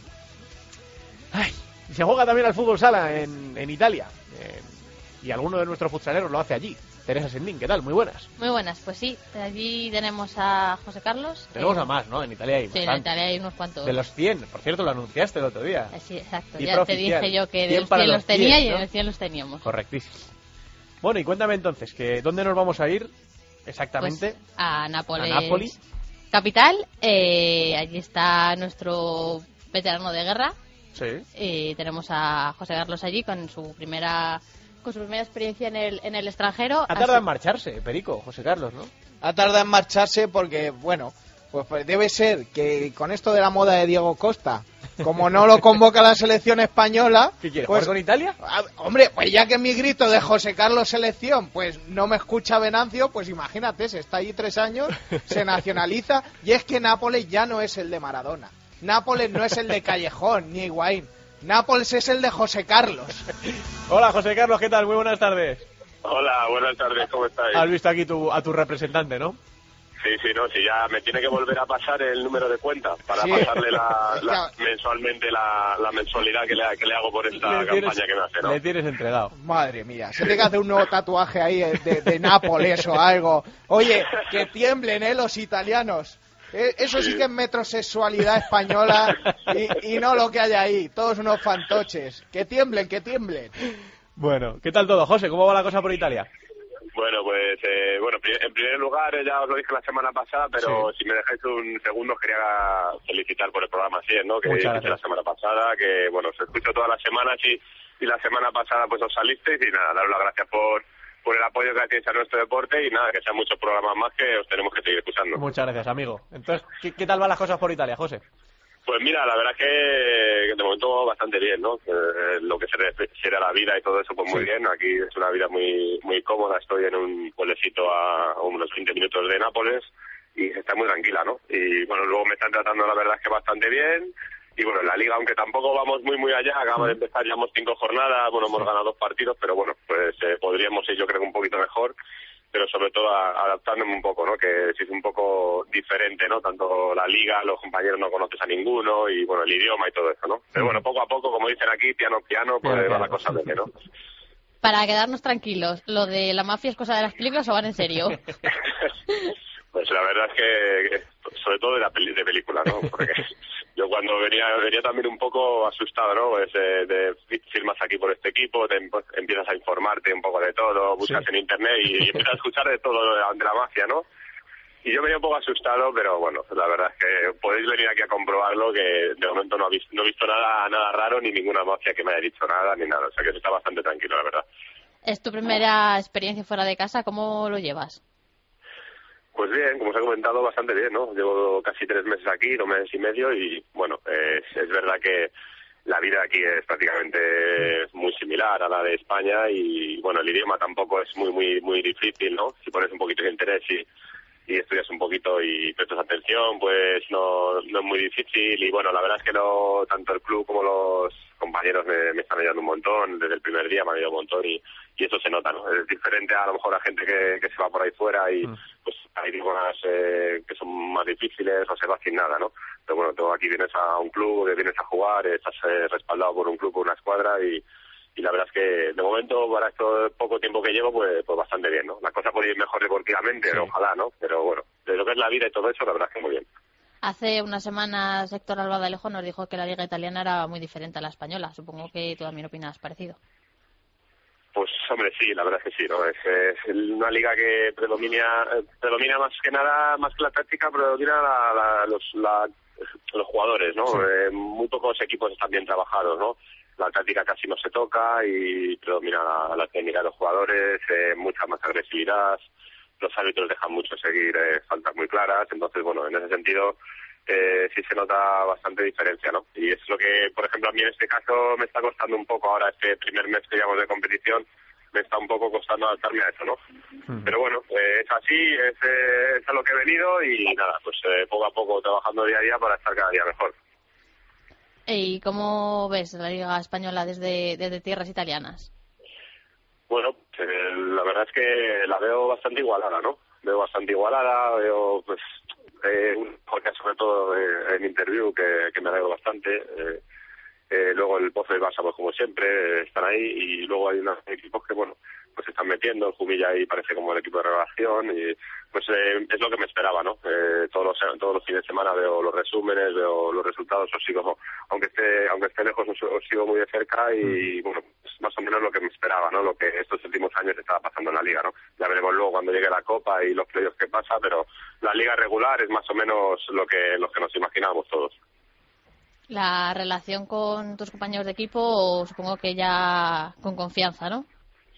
Ay, se juega también al fútbol sala en, en Italia. Eh, y alguno de nuestros futsaleros lo hace allí. Teresa Sendín, ¿qué tal? Muy buenas. Muy buenas, pues sí. Allí tenemos a José Carlos. Tenemos eh, a más, ¿no? En Italia hay Sí, bastante. en Italia hay unos cuantos. De los cien, por cierto, lo anunciaste el otro día. Eh, sí, exacto. Cifra Ya te oficial. dije yo que de cien los para cien los los tenía cien, y ¿no? de los cien los teníamos. Correctísimo. Bueno, y cuéntame entonces, que ¿dónde nos vamos a ir exactamente? Pues a Nápoles. A Nápoli. Capital. Eh, allí está nuestro veterano de guerra. Sí. Eh, tenemos a José Carlos allí con su primera con su primera experiencia en el en el extranjero. Ha tardado Así- en marcharse, Perico, José Carlos, ¿no? Ha tardado en marcharse porque, bueno, pues, pues debe ser que con esto de la moda de Diego Costa, como no lo convoca la selección española... ¿Qué quiere, pues, jugar con Italia? a- hombre, pues ya que mi grito de José Carlos selección, pues no me escucha Venancio, pues imagínate, se está allí tres años, se nacionaliza, y es que Nápoles ya no es el de Maradona. Nápoles no es el de Callejón, ni Higuaín. Nápoles es el de José Carlos. Hola, José Carlos, ¿qué tal? Muy buenas tardes. Hola, buenas tardes, ¿cómo estáis? Has visto aquí tu, a tu representante, ¿no? Sí, sí, no, sí, ya me tiene que volver a pasar el número de cuenta para Sí. pasarle la, la- mensualmente la, la mensualidad que le, que le hago por esta Le tienes- campaña que me hace, ¿no? Le tienes entregado. Madre mía, se tiene que hacer un nuevo tatuaje ahí eh, de, de Nápoles o algo. Oye, que tiemblen, ¿eh? Los italianos. Eh, Eso sí Sí. que es metrosexualidad española y, y no lo que hay ahí. Todos unos fantoches. Que tiemblen, que tiemblen. Bueno, ¿qué tal todo, José? ¿Cómo va la cosa por Italia? Bueno, pues, eh, bueno, pri- en primer lugar, eh, ya os lo dije la semana pasada, pero si me dejáis un segundo, quería felicitar por el programa cien, ¿no? Que Muchas hice gracias. la semana pasada, que, bueno, os escucho todas las semanas y, y la semana pasada, pues, os salisteis y nada, daros las gracias por, por el apoyo que tenéis a nuestro deporte y nada, que sean muchos programas más que os tenemos que seguir escuchando. Muchas gracias, amigo. Entonces, ¿qué, qué tal van las cosas por Italia, José? Pues mira, la verdad es que de momento bastante bien, ¿no? Eh, lo que se refiere a la vida y todo eso, pues muy Sí. bien. Aquí es una vida muy muy cómoda. Estoy en un pueblecito a unos veinte minutos de Nápoles y está muy tranquila, ¿no? Y bueno, luego me están tratando la verdad es que bastante bien. Y bueno, en la liga, aunque tampoco vamos muy muy allá, acabamos de empezar, llevamos cinco jornadas, bueno, hemos ganado dos partidos, pero bueno, pues eh, podríamos ir yo creo que un poquito mejor, pero sobre todo a- adaptándome un poco, ¿no? Que sí es un poco diferente, ¿no? Tanto la liga, los compañeros no conoces a ninguno y bueno, el idioma y todo eso, ¿no? Pero bueno, poco a poco, como dicen aquí, piano piano, pues Piano, va piano. la cosa bien, ¿no? Para quedarnos tranquilos, ¿lo de la mafia es cosa de las películas o van en serio? Pues la verdad es que, que sobre todo de la peli- de película, ¿no? Porque yo cuando venía venía también un poco asustado, ¿no? Pues, eh, de fi- firmas aquí por este equipo, te em- empiezas a informarte un poco de todo, buscas Sí. en internet y, y empiezas a escuchar de todo de la, de la mafia, ¿no? Y yo venía un poco asustado, pero bueno, la verdad es que podéis venir aquí a comprobarlo, que de momento no, he visto, no he visto nada nada raro, ni ninguna mafia que me haya dicho nada, ni nada. O sea que está bastante tranquilo, la verdad. ¿Es tu primera experiencia fuera de casa? ¿Cómo lo llevas? Pues bien, como os he comentado, bastante bien, ¿no? Llevo casi tres meses aquí, dos meses y medio, y bueno, es, es verdad que la vida aquí es prácticamente muy similar a la de España y bueno, el idioma tampoco es muy, muy, muy difícil, ¿no? Si pones un poquito de interés y, y estudias un poquito y prestas atención, pues no, no es muy difícil y bueno, la verdad es que no, tanto el club como los compañeros me, me están ayudando un montón, desde el primer día me han ayudado un montón y, y eso se nota, ¿no? Es diferente a lo mejor a gente que, que se va por ahí fuera y pues hay idiomas eh, que son más difíciles o se va sin nada, ¿no? Pero bueno, tú aquí vienes a un club, vienes a jugar, estás eh, respaldado por un club, por una escuadra y, y la verdad es que de momento para este poco tiempo que llevo pues, pues bastante bien, ¿no? La cosa puede ir mejor deportivamente, Sí. ojalá, ¿no? Pero bueno, de lo que es la vida y todo eso, la verdad es que muy bien. Hace unas semanas Héctor Albadalejo nos dijo que la liga italiana era muy diferente a la española. Supongo que tú también opinas parecido. Pues hombre, sí, la verdad es que sí, ¿no? Es, es una liga que predomina eh, predomina más que nada, más que la táctica, predomina la, la, los, la, los jugadores, ¿no? Sí. Eh, muy pocos equipos están bien trabajados, ¿no? La táctica casi no se toca y predomina la, la técnica de los jugadores, eh, mucha más agresividad, los árbitros dejan mucho seguir eh, faltas muy claras, entonces, bueno, en ese sentido eh, sí se nota bastante diferencia, ¿no? Y es lo que, por ejemplo, a mí en este caso me está costando un poco ahora este primer mes que llevamos de competición, me está un poco costando adaptarme a eso, ¿no? Mm. Pero bueno, eh, es así, es, eh, es a lo que he venido y nada, pues eh, poco a poco trabajando día a día para estar cada día mejor. ¿Y cómo ves la Liga Española desde, desde tierras italianas? Bueno, eh, la verdad es que la veo bastante igualada, ¿no? Veo bastante igualada, veo pues eh, un porque sobre todo eh, en interview que, que me alegro bastante. Eh, eh, luego el Pozo y Barça, pues como siempre, eh, están ahí y luego hay unos equipos que, bueno, pues se están metiendo. El Jumilla ahí parece como el equipo de revelación y pues eh, es lo que me esperaba, ¿no? Eh, todos los todos los fines de semana veo los resúmenes, veo los resultados, os sigo, aunque esté aunque esté lejos, os, os sigo muy de cerca y, bueno, es más o menos lo que me esperaba, ¿no? Lo que estos últimos años estaba pasando en la Liga, ¿no? Ya veremos luego cuando llegue la Copa y los playoffs que pasa, pero la Liga regular es más o menos lo que lo que nos imaginábamos todos. La relación con tus compañeros de equipo, supongo que ya con confianza, ¿no?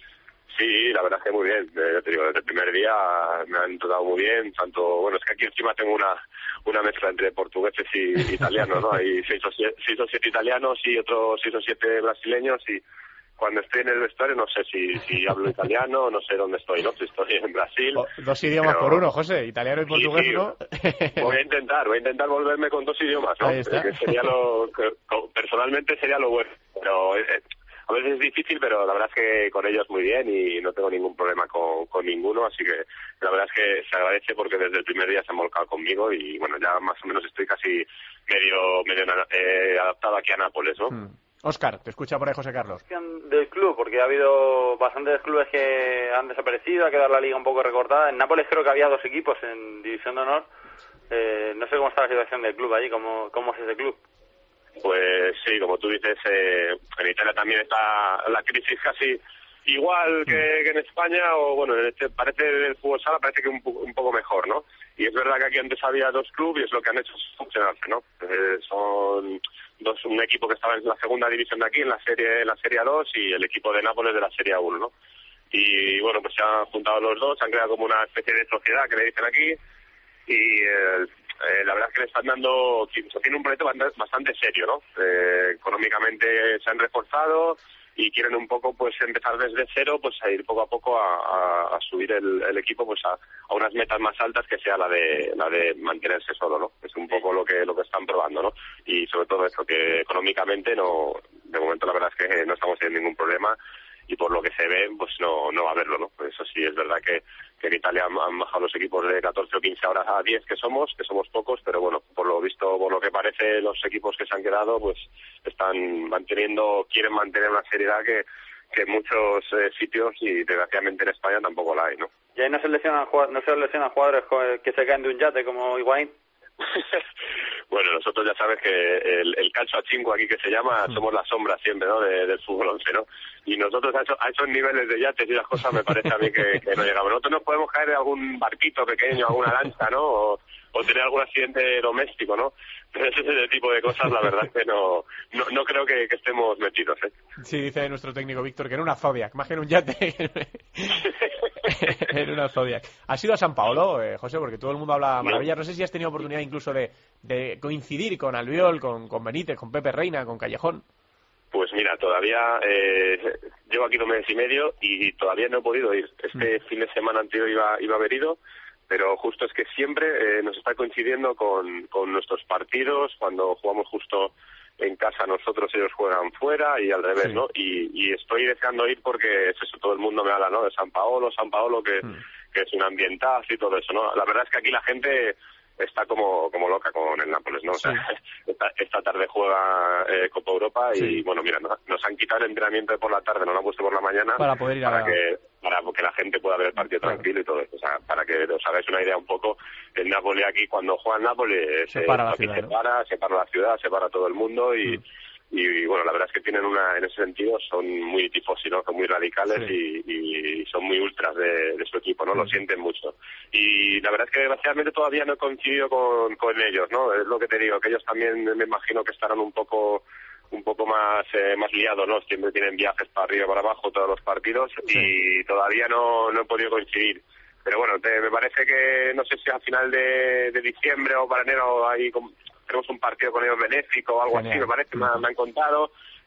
Sí, la verdad es que muy bien. Eh, te digo, desde el primer día me han tratado muy bien. Tanto, bueno, es que aquí encima tengo una una mezcla entre portugueses y italianos, ¿no? Hay seis o siete, seis o siete italianos y otros seis o siete brasileños y cuando estoy en el vestuario no sé si, si hablo italiano, no sé dónde estoy, ¿no? Si estoy en Brasil. O, dos idiomas pero... por uno, José, italiano y portugués, sí, sí. ¿No? Voy a intentar, voy a intentar volverme con dos idiomas, ¿no? Ahí está. Que sería lo, que, personalmente sería lo bueno, pero eh, a veces es difícil, pero la verdad es que con ellos muy bien y no tengo ningún problema con, con ninguno, así que la verdad es que se agradece porque desde el primer día se han volcado conmigo y bueno, ya más o menos estoy casi medio medio eh, adaptado aquí a Nápoles, ¿no? Hmm. Óscar, te escucha por ahí José Carlos. Del club, porque ha habido bastantes clubes que han desaparecido, ha quedado la liga un poco recortada. En Nápoles creo que había dos equipos en División de Honor. Eh, no sé cómo está la situación del club allí, cómo, cómo es ese club. Pues sí, como tú dices, eh, en Italia también está la crisis casi igual que, que en España, o bueno, en este, parece el fútbol sala parece que un, un poco mejor, ¿no? Y es verdad que aquí antes había dos clubes y es lo que han hecho funcionarse, ¿no? Eh, son dos, un equipo que estaba en la segunda división de aquí, en la serie en la serie dos y el equipo de Nápoles de la serie uno, ¿no? Y bueno, pues se han juntado los dos, se han creado como una especie de sociedad que le dicen aquí y eh, eh, la verdad es que le están dando, tiene un proyecto bastante serio, ¿no? Eh, económicamente se han reforzado y quieren un poco pues empezar desde cero, pues a ir poco a poco a, a, a subir el, el equipo pues a, a unas metas más altas que sea la de la de mantenerse solo, ¿no? Es un poco lo que lo que están probando, ¿no? Y sobre todo eso, que económicamente no, de momento la verdad es que no estamos teniendo ningún problema y por lo que se ve pues no no va a haberlo, ¿no? Eso sí es verdad que, que en Italia han, han bajado los equipos de catorce o quince ahora a diez que somos, que somos pocos, pero bueno, por lo visto, por lo que parece los equipos que se han quedado pues están manteniendo, quieren mantener una seriedad que que en muchos eh, sitios y desgraciadamente en España tampoco la hay, ¿no? ¿Y ahí no se lesionan, no se lesionan jugadores que se caen de un yate como Higuaín? Bueno, nosotros ya sabes que el, el calcio a cinco aquí que se llama, somos la sombra siempre, ¿no? De, del fútbol once, ¿no? Y nosotros a, eso, a esos niveles de yates y las cosas me parece a mí que, que no llegamos. Nosotros nos podemos caer de algún barquito pequeño, alguna lancha, ¿no? O, o tener algún accidente doméstico, ¿no? Pero ese es el tipo de cosas, la verdad es que no, no, no creo que, que estemos metidos, ¿eh? Sí, dice nuestro técnico Víctor que en una Zodiac, más que en un yate, en una Zodiac. ¿Has ido a San Paolo, eh, José? Porque todo el mundo habla maravillas. No sé si has tenido oportunidad incluso de, de coincidir con Albiol, con, con Benítez, con Pepe Reina, con Callejón. Pues mira, todavía eh, llevo aquí dos meses y medio y todavía no he podido ir. Este mm. fin de semana anterior iba, iba a haber ido, pero justo es que siempre eh, nos está coincidiendo con, con nuestros partidos, cuando jugamos justo en casa nosotros, ellos juegan fuera y al revés, sí. ¿no? Y, y estoy deseando ir porque es eso, todo el mundo me habla, ¿no? De San Paolo, San Paolo, que, mm. que es un ambientazo y todo eso, ¿no? La verdad es que aquí la gente está como como loca con el Nápoles, ¿no? O sea, sí. esta, esta tarde juega eh, Copa Europa y, sí. bueno, mira, nos, nos han quitado el entrenamiento de por la tarde, nos lo han puesto por la mañana para poder ir a para que para que la gente pueda ver el partido claro. tranquilo y todo eso. O sea, para que os hagáis una idea un poco, el Nápoles aquí, cuando juega el Nápoles, se, para, la ciudad, se, ¿no? para, se para la ciudad, se para todo el mundo y... Mm. Y, y bueno, la verdad es que tienen una, en ese sentido, son muy tifosi, ¿no? Son muy radicales sí. y, y son muy ultras de, de su equipo, ¿no? Sí. Lo sienten mucho. Y la verdad es que desgraciadamente todavía no he coincidido con, con ellos, ¿no? Es lo que te digo, que ellos también me imagino que estarán un poco un poco más eh, más liados, ¿no? Siempre tienen viajes para arriba y para abajo todos los partidos sí. y todavía no, no he podido coincidir. Pero bueno, te, me parece que, no sé si al final de, de diciembre o para enero hay... tenemos un partido con ellos benéfico o algo Genial. así, me parece, me, me han contado,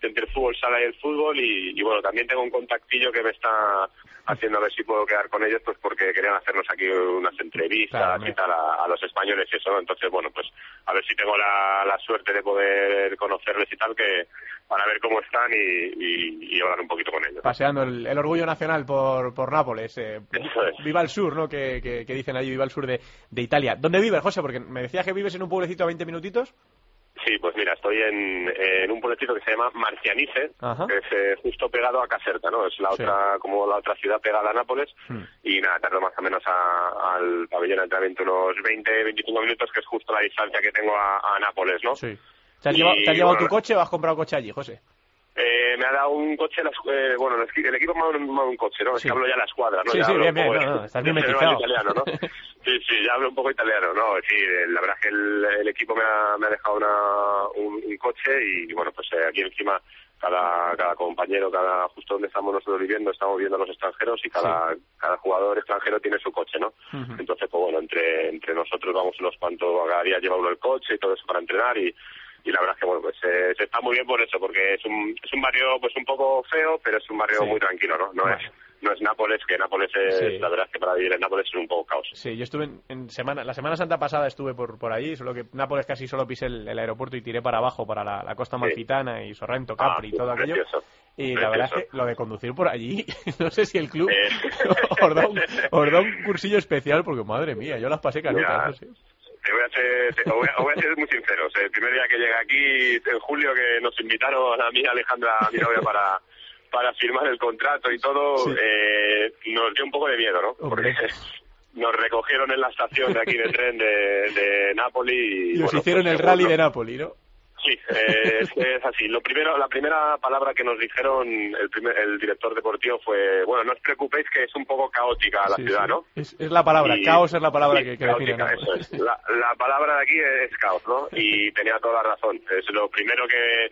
entre el fútbol sala y el fútbol y, y bueno, también tengo un contactillo que me está haciendo a ver si puedo quedar con ellos, pues porque querían hacernos aquí unas entrevistas claro, y tal a, a los españoles y eso, ¿no? Entonces, bueno, pues a ver si tengo la, la suerte de poder conocerles y tal, que para ver cómo están y, y, y hablar un poquito con ellos. Paseando el, el orgullo nacional por, por Nápoles. Eh, viva el sur, ¿no? Que, que, que dicen allí, viva el sur de, de Italia. ¿Dónde vives, José? Porque me decías que vives en un pueblecito a veinte minutitos. Sí, pues mira, estoy en, en un pueblecito que se llama Marcianice, Ajá. que es eh, justo pegado a Caserta, ¿no? Es la sí. otra, como la otra ciudad pegada a Nápoles, hmm. y nada, tardo más o menos a, al pabellón de entrenamiento unos veinte, veinticinco minutos, que es justo la distancia que tengo a, a Nápoles, ¿no? Sí. ¿Te has, y, llevado, ¿te has llevado bueno, tu coche o has comprado coche allí, José? Eh, me ha dado un coche, las, eh, bueno, el, el equipo me ha dado un, un coche, ¿no? Sí. Es que hablo ya la escuadra, ¿no? Sí, ya sí, bien, bien, poco, no, no, estás bien metizado. Italiano, ¿no? Sí, sí, ya hablo un poco italiano, ¿no? Sí, la verdad es que el, el equipo me ha, me ha dejado una, un, un coche y, bueno, pues eh, aquí encima cada, cada compañero, cada justo donde estamos nosotros viviendo, estamos viendo a los extranjeros y cada, sí. cada jugador extranjero tiene su coche, ¿no? Uh-huh. Entonces, pues bueno, entre, entre nosotros vamos unos cuantos, cada día lleva uno el coche y todo eso para entrenar y y la verdad es que bueno pues eh, se está muy bien por eso, porque es un es un barrio pues un poco feo, pero es un barrio sí. muy tranquilo, no no bueno. es no es Nápoles, que Nápoles es sí. la verdad es que para vivir en Nápoles es un poco caos. Sí, yo estuve en, en semana la Semana Santa pasada estuve por por allí, solo que Nápoles casi solo pisé el, el aeropuerto y tiré para abajo para la, la costa amalfitana sí. y Sorrento, Capri ah, y todo aquello. Precioso. Y la verdad es que lo de conducir por allí, no sé si el club eh. os, da un, os da un cursillo especial, porque madre mía, yo las pasé canutas, no sé. Te voy a ser, te, voy a, voy a ser muy sincero. O sea, el primer día que llegué aquí, en julio, que nos invitaron a mí y a Alejandra, a mi novia, para, para firmar el contrato y todo, sí. eh, nos dio un poco de miedo, ¿no? Porque nos recogieron en la estación de aquí de tren de, de Nápoli. Y, y os bueno, hicieron pues, el rally de Nápoli, ¿no? Sí, eh, es, es así. Lo primero, la primera palabra que nos dijeron el, primer, el director deportivo fue, bueno, no os preocupéis que es un poco caótica la sí, ciudad, sí. ¿no? Es, es la palabra, y, caos es la palabra sí, que, que caótica, define, ¿no? Eso es. La, la palabra de aquí es caos, ¿no? Y tenía toda la razón. Es lo primero que,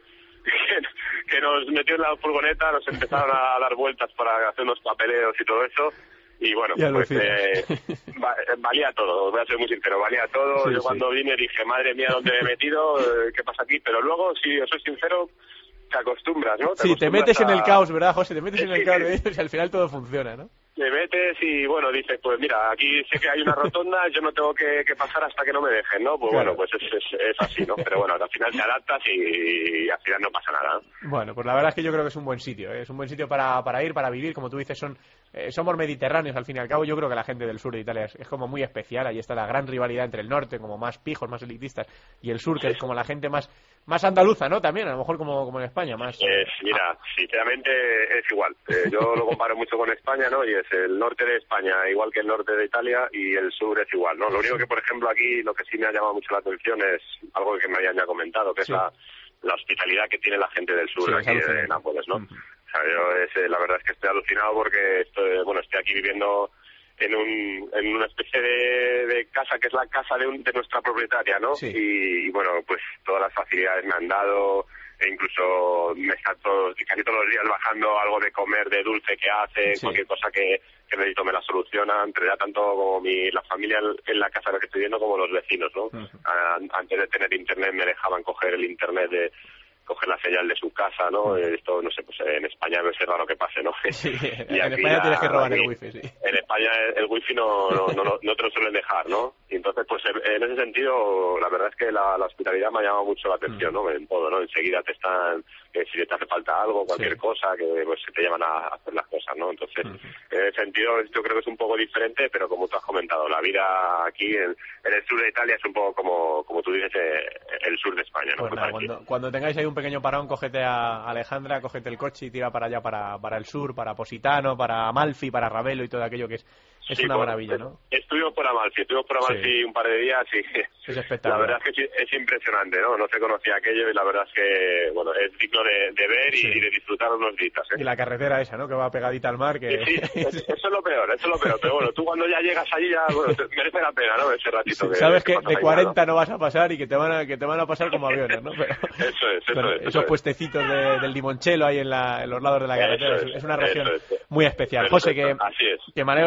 que, que nos metió en la furgoneta, nos empezaron a dar vueltas para hacer unos papeleos y todo eso. Y bueno, ya pues eh, va, valía todo, voy a ser muy sincero, valía todo. Sí, Yo sí. cuando vine dije, madre mía, ¿dónde me he metido? ¿Qué pasa aquí? Pero luego, si yo soy sincero, te acostumbras, ¿no? Te sí, acostumbras te metes a... en el caos, ¿verdad, José? Te metes sí, en el caos de ellos y al final todo funciona, ¿no? Te metes y, bueno, dices, pues mira, aquí sé que hay una rotonda, yo no tengo que, que pasar hasta que no me dejen, ¿no? Pues claro. bueno, pues es, es, es así, ¿no? Pero bueno, al final te adaptas y, y al final no pasa nada, ¿no? Bueno, pues la verdad es que yo creo que es un buen sitio, ¿eh? Es un buen sitio para, para ir, para vivir, como tú dices, son eh, somos mediterráneos al fin y al cabo. Yo creo que la gente del sur de Italia es, es como muy especial, ahí está la gran rivalidad entre el norte, como más pijos, más elitistas, y el sur, que es como la gente más más andaluza, ¿no? También, a lo mejor como, como en España, más... Eh, mira, sinceramente es igual. Eh, yo lo comparo mucho con España, ¿no? Y es el norte de España, igual que el norte de Italia, y el sur es igual, ¿no? Lo único que, por ejemplo, aquí lo que sí me ha llamado mucho la atención es algo que me habían ya comentado, que sí. es la, la hospitalidad que tiene la gente del sur, sí, aquí de Nápoles, ¿no? Uh-huh. O sea, yo es, la verdad es que estoy alucinado porque estoy, bueno, estoy aquí viviendo en un en una especie de, de casa que es la casa de, un, de nuestra propietaria, ¿no? Sí. Y, y bueno, pues todas las facilidades me han dado, e incluso me están todos, casi todos los días bajando algo de comer, de dulce que hace, sí. cualquier cosa que, que necesito me la solucionan, pero ya tanto como mi, la familia en la casa en la que estoy viviendo como los vecinos, ¿no? Uh-huh. A, antes de tener internet me dejaban coger el internet de coger la señal de su casa, ¿no? Esto, no sé, pues en España no es raro que pase, ¿no? Sí, y en España la, tienes que robar el wifi, sí. En España el wifi no, no, no, no, no te lo suelen dejar, ¿no? Y entonces, pues en ese sentido, la verdad es que la, la hospitalidad me ha llamado mucho la atención, ¿no? En todo, ¿no? Enseguida te están, que si te hace falta algo, cualquier sí. cosa, que pues te llaman a hacer las cosas, ¿no? Entonces, uh-huh. en ese sentido, yo creo que es un poco diferente, pero como tú has comentado, la vida aquí en, en el sur de Italia es un poco como, como tú dices, eh, el sur de España, ¿no? Pues nada, cuando, cuando tengáis ahí un pequeño parón, cógete a Alejandra, cógete el coche y tira para allá, para, para el sur, para Positano, para Amalfi, para Ravelo y todo aquello que es, es sí, una bueno, maravilla, ¿no? Estuvimos por Amalfi, estuvimos por Amalfi sí. un par de días y es espectacular. La verdad es que es, es impresionante, ¿no? No se conocía aquello y la verdad es que, bueno, es digno de, de ver y, sí. y de disfrutar unos días, ¿eh? Y la carretera esa, ¿no? Que va pegadita al mar, que... Sí, sí, eso es lo peor, eso es lo peor, pero bueno, tú cuando ya llegas allí ya, bueno, te merece la pena, ¿no? Ese ratito. Sí, que, sabes que, que de cuarenta ¿no? no vas a pasar y que te van a, que te van a pasar como aviones, ¿no? Pero, eso es, eso pero es. Eso esos es. puestecitos de, del limoncello ahí en, la, en los lados de la carretera, es, es, es una región es, muy especial. Perfecto, José, que, así es. que me alegro muchísimo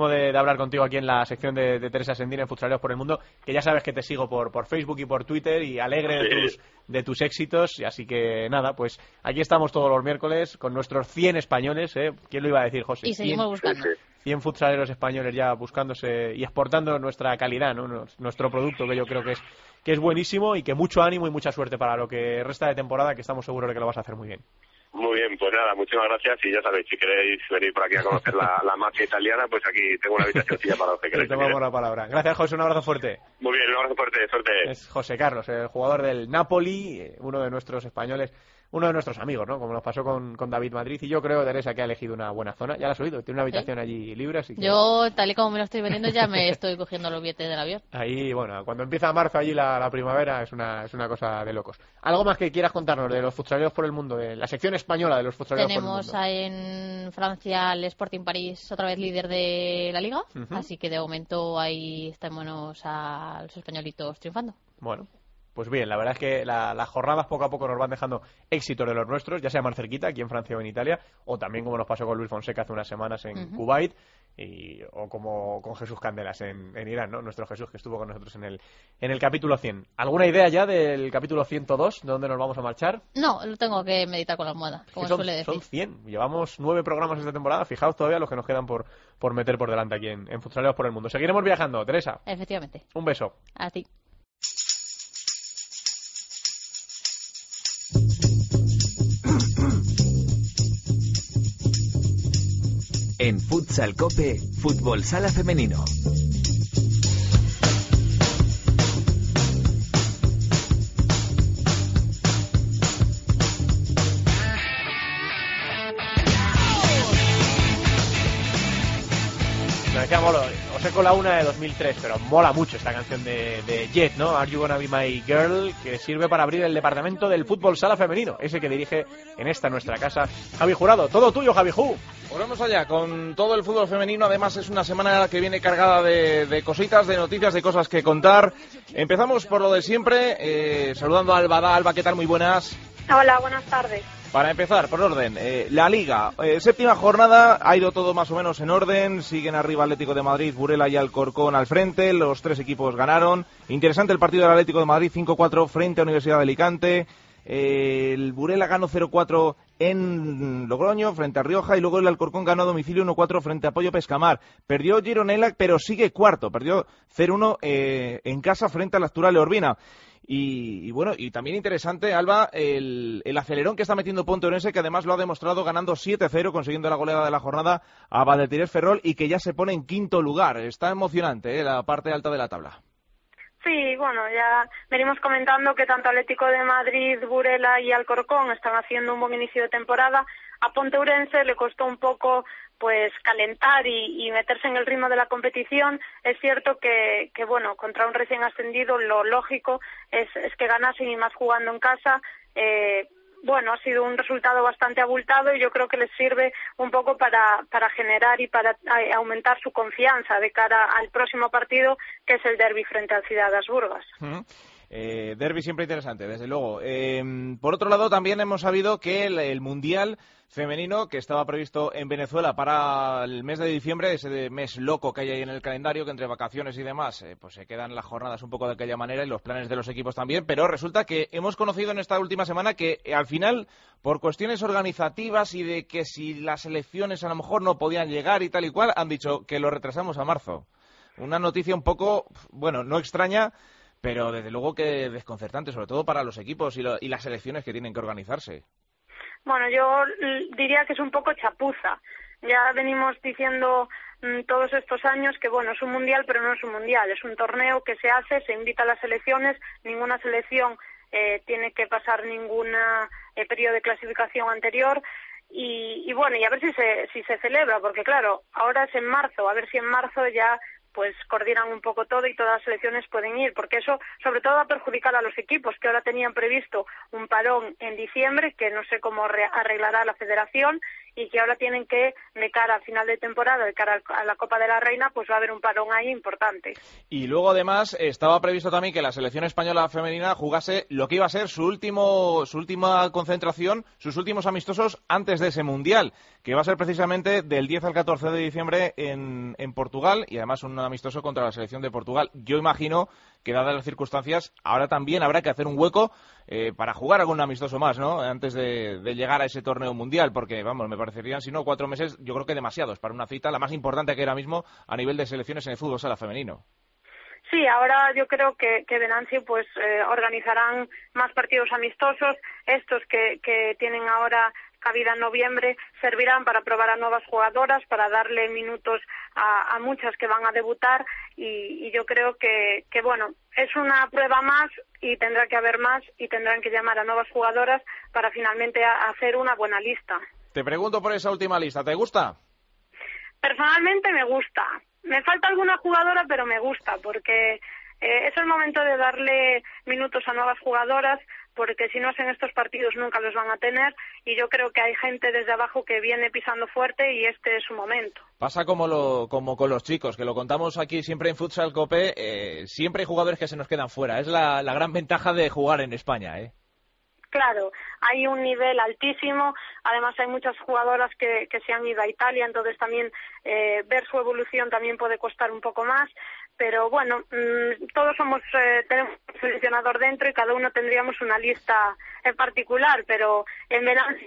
muchísimo de, de hablar contigo aquí en la sección de, de Teresa Sendín en Futsaleros por el Mundo, que ya sabes que te sigo por, por Facebook y por Twitter y alegre de tus, de tus éxitos, y así que nada, pues aquí estamos todos los miércoles con nuestros cien españoles, ¿eh? ¿Quién lo iba a decir, José? Y seguimos buscando. cien futsaleros españoles ya buscándose y exportando nuestra calidad, ¿no? Nuestro producto, que yo creo que es que es buenísimo, y que mucho ánimo y mucha suerte para lo que resta de temporada, que estamos seguros de que lo vas a hacer muy bien. Muy bien, pues nada, muchísimas gracias, y ya sabéis, si queréis venir por aquí a conocer la, la mafia italiana, pues aquí tengo una habitacióncilla para los que queréis. Te tomamos la palabra. Gracias, José, un abrazo fuerte. Muy bien, un abrazo fuerte, suerte. Es José Carlos, el jugador del Napoli, uno de nuestros españoles, uno de nuestros amigos, ¿no? Como nos pasó con, con David Madrid, y yo creo, Teresa, que ha elegido una buena zona. Ya la has oído, tiene una habitación ¿Sí? allí libre, así que... Yo, tal y como me lo estoy vendiendo, ya me estoy cogiendo los billetes del avión. Ahí, bueno, cuando empieza marzo allí la, la primavera es una, es una cosa de locos. ¿Algo más que quieras contarnos de los futsaleros por el mundo, de la sección española de los futsaleros por el mundo? Tenemos en Francia el Sporting París, otra vez líder de la Liga, uh-huh. así que de momento ahí estamos a los españolitos triunfando. Bueno, pues bien, la verdad es que la, las jornadas poco a poco nos van dejando éxitos de los nuestros, ya sea más cerquita, aquí en Francia o en Italia, o también como nos pasó con Luis Fonseca hace unas semanas en uh-huh. Kuwait, y, o como con Jesús Candelas en, en Irán, ¿no? Nuestro Jesús, que estuvo con nosotros en el en el capítulo cien. ¿Alguna idea ya del capítulo ciento dos, de dónde nos vamos a marchar? No, lo tengo que meditar con la almohada, como son, suele decir. Son cien, llevamos nueve programas esta temporada, fijaos todavía los que nos quedan por, por meter por delante aquí en, en Futsaleros por el Mundo. Seguiremos viajando, Teresa. Efectivamente. Un beso. A ti. En Futsal Cope, Fútbol Sala Femenino. Me decía Molo, os he colado una de dos mil tres, pero mola mucho esta canción de, de Jet, ¿no? Are You Gonna Be My Girl, que sirve para abrir el departamento del fútbol sala femenino, ese que dirige en esta nuestra casa Javi Jurado. Todo tuyo, Javi Ju. Pues vamos allá con todo el fútbol femenino. Además es una semana que viene cargada de, de cositas, de noticias, de cosas que contar. Empezamos por lo de siempre, eh, saludando a Alba. Da, Alba, ¿qué tal? Muy buenas. Hola, buenas tardes. Para empezar, por orden, eh, la Liga, eh, séptima jornada, ha ido todo más o menos en orden, siguen arriba Atlético de Madrid, Burela y Alcorcón al frente, los tres equipos ganaron. Interesante el partido del Atlético de Madrid, cinco cuatro frente a Universidad de Alicante. Eh, el Burela ganó cero cuatro en Logroño frente a Rioja, y luego el Alcorcón ganó a domicilio uno cuatro frente a Pollo Pescamar. Perdió Gironella, pero sigue cuarto, perdió cero uno eh, en casa frente a la Asturale Urbina. Y, y bueno, y también interesante, Alba, el, el acelerón que está metiendo Ponte Orense, que además lo ha demostrado ganando siete cero, consiguiendo la goleada de la jornada a Valdetirés Ferrol, y que ya se pone en quinto lugar. Está emocionante, ¿eh? La parte alta de la tabla. Sí, bueno, ya venimos comentando que tanto Atlético de Madrid, Burela y Alcorcón están haciendo un buen inicio de temporada. A Ponte Ourense le costó un poco pues calentar y, y meterse en el ritmo de la competición. Es cierto que, que bueno, contra un recién ascendido lo lógico es, es que ganasen, y más jugando en casa. Eh, bueno, ha sido un resultado bastante abultado, y yo creo que les sirve un poco para, para generar y para aumentar su confianza de cara al próximo partido, que es el derbi frente al Ciudad das Burgas. Uh-huh. Eh, derbi siempre interesante, desde luego. Eh, por otro lado, también hemos sabido que el, el Mundial femenino, que estaba previsto en Venezuela para el mes de diciembre, ese mes loco que hay ahí en el calendario, que entre vacaciones y demás, eh, pues se quedan las jornadas un poco de aquella manera, y los planes de los equipos también, pero resulta que hemos conocido en esta última semana que eh, al final, por cuestiones organizativas y de que si las elecciones a lo mejor no podían llegar y tal y cual, han dicho que lo retrasamos a marzo. Una noticia un poco, bueno, no extraña, pero desde luego que desconcertante, sobre todo para los equipos y, lo, y las elecciones que tienen que organizarse. Bueno, yo diría que es un poco chapuza. Ya venimos diciendo mmm, todos estos años que, bueno, es un mundial, pero no es un mundial. Es un torneo que se hace, se invita a las selecciones, ninguna selección eh, tiene que pasar ningún eh, periodo de clasificación anterior. Y, y bueno, y a ver si se, si se celebra, porque claro, ahora es en marzo, a ver si en marzo ya pues coordinan un poco todo y todas las selecciones pueden ir, porque eso sobre todo va a perjudicar a los equipos que ahora tenían previsto un parón en diciembre, que no sé cómo arreglará la federación, y que ahora tienen que, de cara al final de temporada, de cara a la Copa de la Reina, pues va a haber un parón ahí importante. Y luego, además, estaba previsto también que la selección española femenina jugase lo que iba a ser su último, su última concentración, sus últimos amistosos antes de ese Mundial, que va a ser precisamente del diez al catorce de diciembre en, en Portugal, y además un amistoso contra la selección de Portugal. Yo imagino que, dadas las circunstancias, ahora también habrá que hacer un hueco eh, para jugar algún amistoso más, ¿no?, antes de, de llegar a ese torneo mundial, porque, vamos, me parecerían, si no, cuatro meses, yo creo que demasiados para una cita, la más importante que ahora mismo a nivel de selecciones en el fútbol sala femenino. Sí, ahora yo creo que, que Venancio pues eh, organizarán más partidos amistosos. Estos que, que tienen ahora cabida en noviembre servirán para probar a nuevas jugadoras, para darle minutos a, a muchas que van a debutar, y, y yo creo que, que, bueno, es una prueba más y tendrá que haber más y tendrán que llamar a nuevas jugadoras para finalmente a, hacer una buena lista. Te pregunto por esa última lista, ¿te gusta? Personalmente me gusta. Me falta alguna jugadora, pero me gusta, porque eh, es el momento de darle minutos a nuevas jugadoras, porque si no hacen estos partidos nunca los van a tener, y yo creo que hay gente desde abajo que viene pisando fuerte y este es su momento. Pasa como lo como con los chicos, que lo contamos aquí siempre en Futsal Cope, eh, siempre hay jugadores que se nos quedan fuera. Es la, la gran ventaja de jugar en España, ¿eh? Claro, hay un nivel altísimo, además hay muchas jugadoras que, que se han ido a Italia, entonces también eh, ver su evolución también puede costar un poco más, pero bueno, mmm, todos somos, eh, tenemos un seleccionador dentro y cada uno tendríamos una lista en particular, pero en Venancio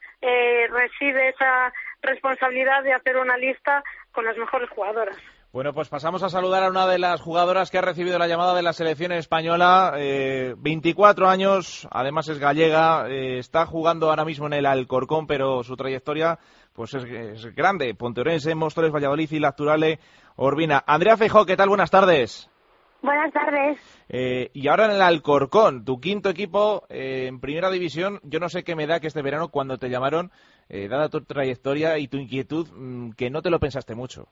eh, reside esa responsabilidad de hacer una lista con las mejores jugadoras. Bueno, pues pasamos a saludar a una de las jugadoras que ha recibido la llamada de la selección española, eh, veinticuatro años, además es gallega, eh, está jugando ahora mismo en el Alcorcón, pero su trayectoria pues es, es grande, Ponteorense, Móstoles, Valladolid y Lacturale, Urbina. Andrea Feijó, ¿qué tal? Buenas tardes. Buenas tardes. Eh, y ahora en el Alcorcón, tu quinto equipo eh, en primera división. Yo no sé qué me da que este verano, cuando te llamaron, eh, dada tu trayectoria y tu inquietud, mmm, que no te lo pensaste mucho.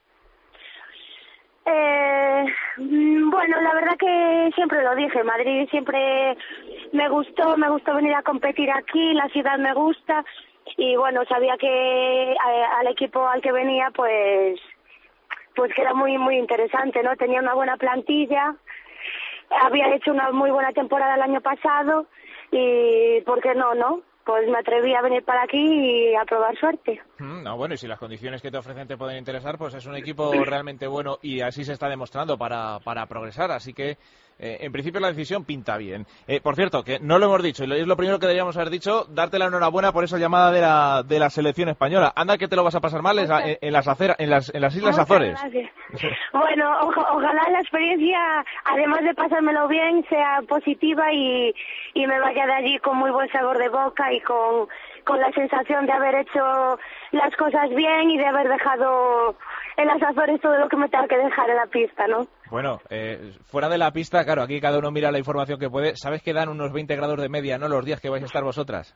Eh, bueno, la verdad que siempre lo dije, Madrid siempre me gustó, me gustó venir a competir aquí, la ciudad me gusta, y bueno, sabía que a, al equipo al que venía pues pues que era muy muy interesante, ¿no? Tenía una buena plantilla, había hecho una muy buena temporada el año pasado y ¿por qué no, no? Pues me atreví a venir para aquí y a probar suerte. Mm, no, bueno, y si las condiciones que te ofrecen te pueden interesar, pues es un equipo realmente bueno y así se está demostrando para, para progresar. Así que, eh, en principio, la decisión pinta bien. Eh, por cierto, que no lo hemos dicho, y es lo primero que deberíamos haber dicho, darte la enhorabuena por esa llamada de la, de la selección española. Anda que te lo vas a pasar mal en, en, las, acera, en, las, en las Islas Muchas Azores. Gracias. Bueno, oja, ojalá la experiencia, además de pasármelo bien, sea positiva y, y me vaya de allí con muy buen sabor de boca y con, con la sensación de haber hecho las cosas bien y de haber dejado en las Azores todo lo que me tenga que dejar en la pista, ¿no? Bueno, eh, fuera de la pista, claro, aquí cada uno mira la información que puede. ¿Sabes que dan unos veinte grados de media, no, los días que vais a estar vosotras?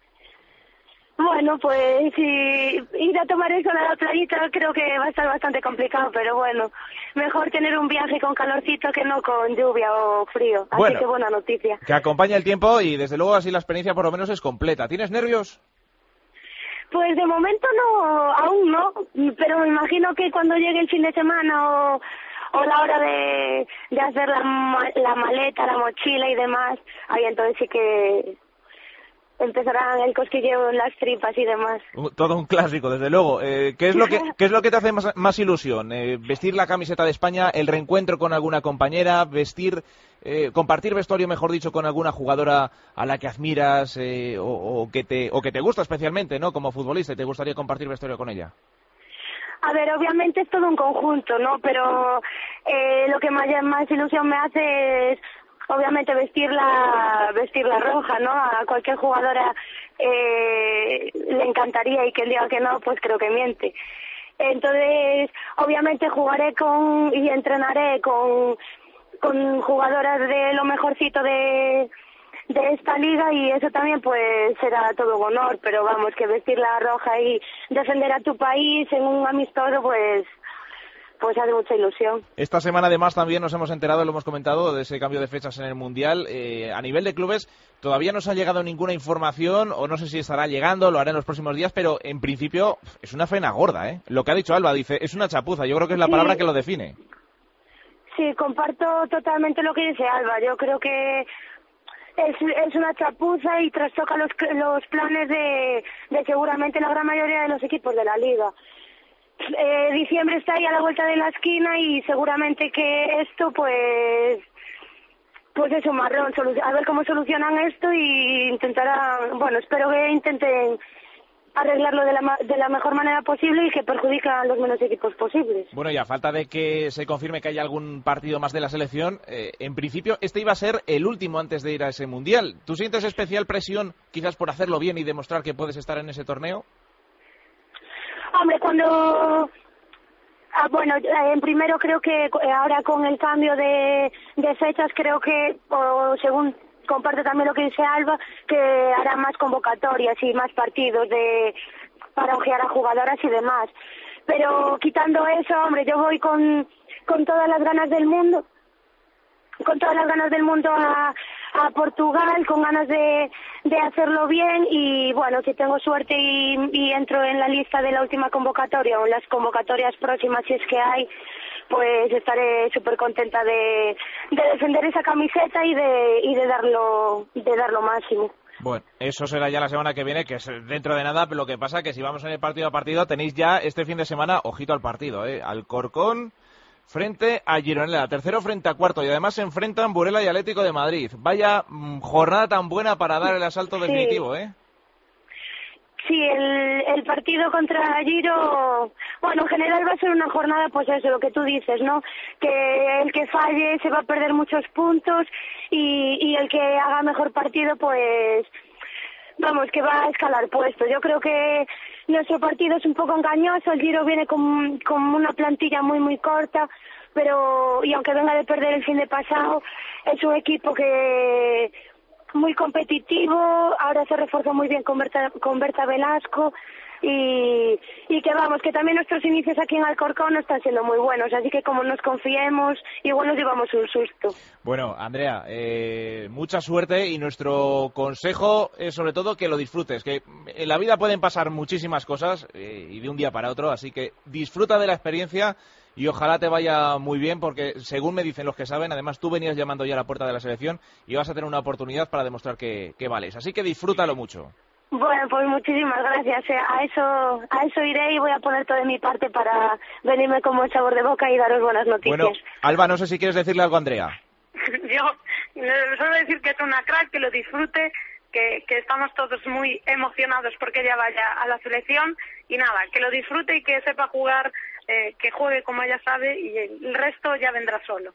Bueno, pues si ir a tomar el sol a la playita creo que va a estar bastante complicado, pero bueno, mejor tener un viaje con calorcito que no con lluvia o frío. Así bueno, que buena noticia. Que acompaña el tiempo y desde luego así la experiencia por lo menos es completa. ¿Tienes nervios? Pues de momento no, aún no, pero me imagino que cuando llegue el fin de semana o, o la hora de, de hacer la, la maleta, la mochila y demás, ahí entonces sí que empezarán el cosquilleo en las tripas y demás. Todo un clásico, desde luego. Eh, ¿qué es lo que qué es lo que te hace más, más ilusión? Eh, ¿Vestir la camiseta de España, el reencuentro con alguna compañera, vestir, eh, compartir vestuario, mejor dicho, con alguna jugadora a la que admiras eh, o, o que te o que te gusta especialmente, ¿no? Como futbolista, y te gustaría compartir vestuario con ella? A ver, obviamente es todo un conjunto, ¿no? Pero eh, lo que más, más ilusión me hace es obviamente vestir la, vestir la roja, ¿no? A cualquier jugadora eh, le encantaría, y que el diga que no, pues creo que miente. Entonces, obviamente jugaré con y entrenaré con, con jugadoras de lo mejorcito de, de esta liga, y eso también pues será todo un honor, pero vamos, que vestir la roja y defender a tu país en un amistoso, pues pues hace mucha ilusión. Esta semana además también nos hemos enterado, lo hemos comentado, de ese cambio de fechas en el Mundial. Eh, a nivel de clubes todavía no se ha llegado ninguna información, o no sé si estará llegando, lo hará en los próximos días, pero en principio es una faena gorda, ¿eh? Lo que ha dicho Alba, dice, es una chapuza, yo creo que es la Sí. palabra que lo define. Sí, comparto totalmente lo que dice Alba. Yo creo que es, es una chapuza y trastoca los, los planes de, de seguramente la gran mayoría de los equipos de la liga. Eh, diciembre está ahí a la vuelta de la esquina y seguramente que esto pues pues es un marrón, a ver cómo solucionan esto y intentarán, bueno, espero que intenten arreglarlo de la, de la mejor manera posible y que perjudiquen a los menos equipos posibles. Bueno, y a falta de que se confirme que haya algún partido más de la selección, eh, en principio este iba a ser el último antes de ir a ese Mundial. ¿Tú sientes especial presión quizás por hacerlo bien y demostrar que puedes estar en ese torneo? Hombre, cuando... Ah, bueno, en primero creo que ahora con el cambio de, de fechas creo que, o según comparte también lo que dice Alba, que hará más convocatorias y más partidos de para ojear a jugadoras y demás. Pero quitando eso, hombre, yo voy con, con todas las ganas del mundo, con todas las ganas del mundo a, a Portugal, con ganas de, de hacerlo bien y bueno, si tengo suerte y, y entro en la lista de la última convocatoria o en las convocatorias próximas si es que hay, pues estaré súper contenta de, de defender esa camiseta y de, y de darlo, de dar lo máximo. Bueno, eso será ya la semana que viene, que es dentro de nada, pero lo que pasa que si vamos en el partido a partido, tenéis ya este fin de semana, ojito al partido, ¿eh? Alcorcón frente a Gironella, tercero frente a cuarto, y además se enfrentan Burela y Atlético de Madrid. Vaya mmm, jornada tan buena para dar el asalto sí. definitivo, ¿eh? Sí, el, el partido contra Giro, bueno, en general va a ser una jornada, pues eso, lo que tú dices, ¿no? Que el que falle se va a perder muchos puntos y, y el que haga mejor partido, pues, vamos, que va a escalar puestos. Yo creo que nuestro partido es un poco engañoso, el Giro viene con, con una plantilla muy, muy corta, pero, y aunque venga de perder el fin de pasado, es un equipo que muy competitivo, ahora se refuerza muy bien con Berta, con Berta Velasco y, y que vamos, que también nuestros inicios aquí en Alcorcón no están siendo muy buenos, así que como nos confiemos, igual nos llevamos un susto. Bueno, Andrea, eh, mucha suerte y nuestro consejo es sobre todo que lo disfrutes, que en la vida pueden pasar muchísimas cosas eh, y de un día para otro, así que disfruta de la experiencia y ojalá te vaya muy bien porque según me dicen los que saben, además tú venías llamando ya a la puerta de la selección y vas a tener una oportunidad para demostrar que, que vales, así que disfrútalo mucho. Bueno, pues muchísimas gracias. A eso, a eso iré y voy a poner todo de mi parte para venirme con buen sabor de boca y daros buenas noticias. Bueno, Alba, no sé si quieres decirle algo a Andrea. Yo solo decir que es una crack, que lo disfrute, que, que estamos todos muy emocionados porque ella vaya a la selección y nada, que lo disfrute y que sepa jugar, eh, que juegue como ella sabe y el resto ya vendrá solo.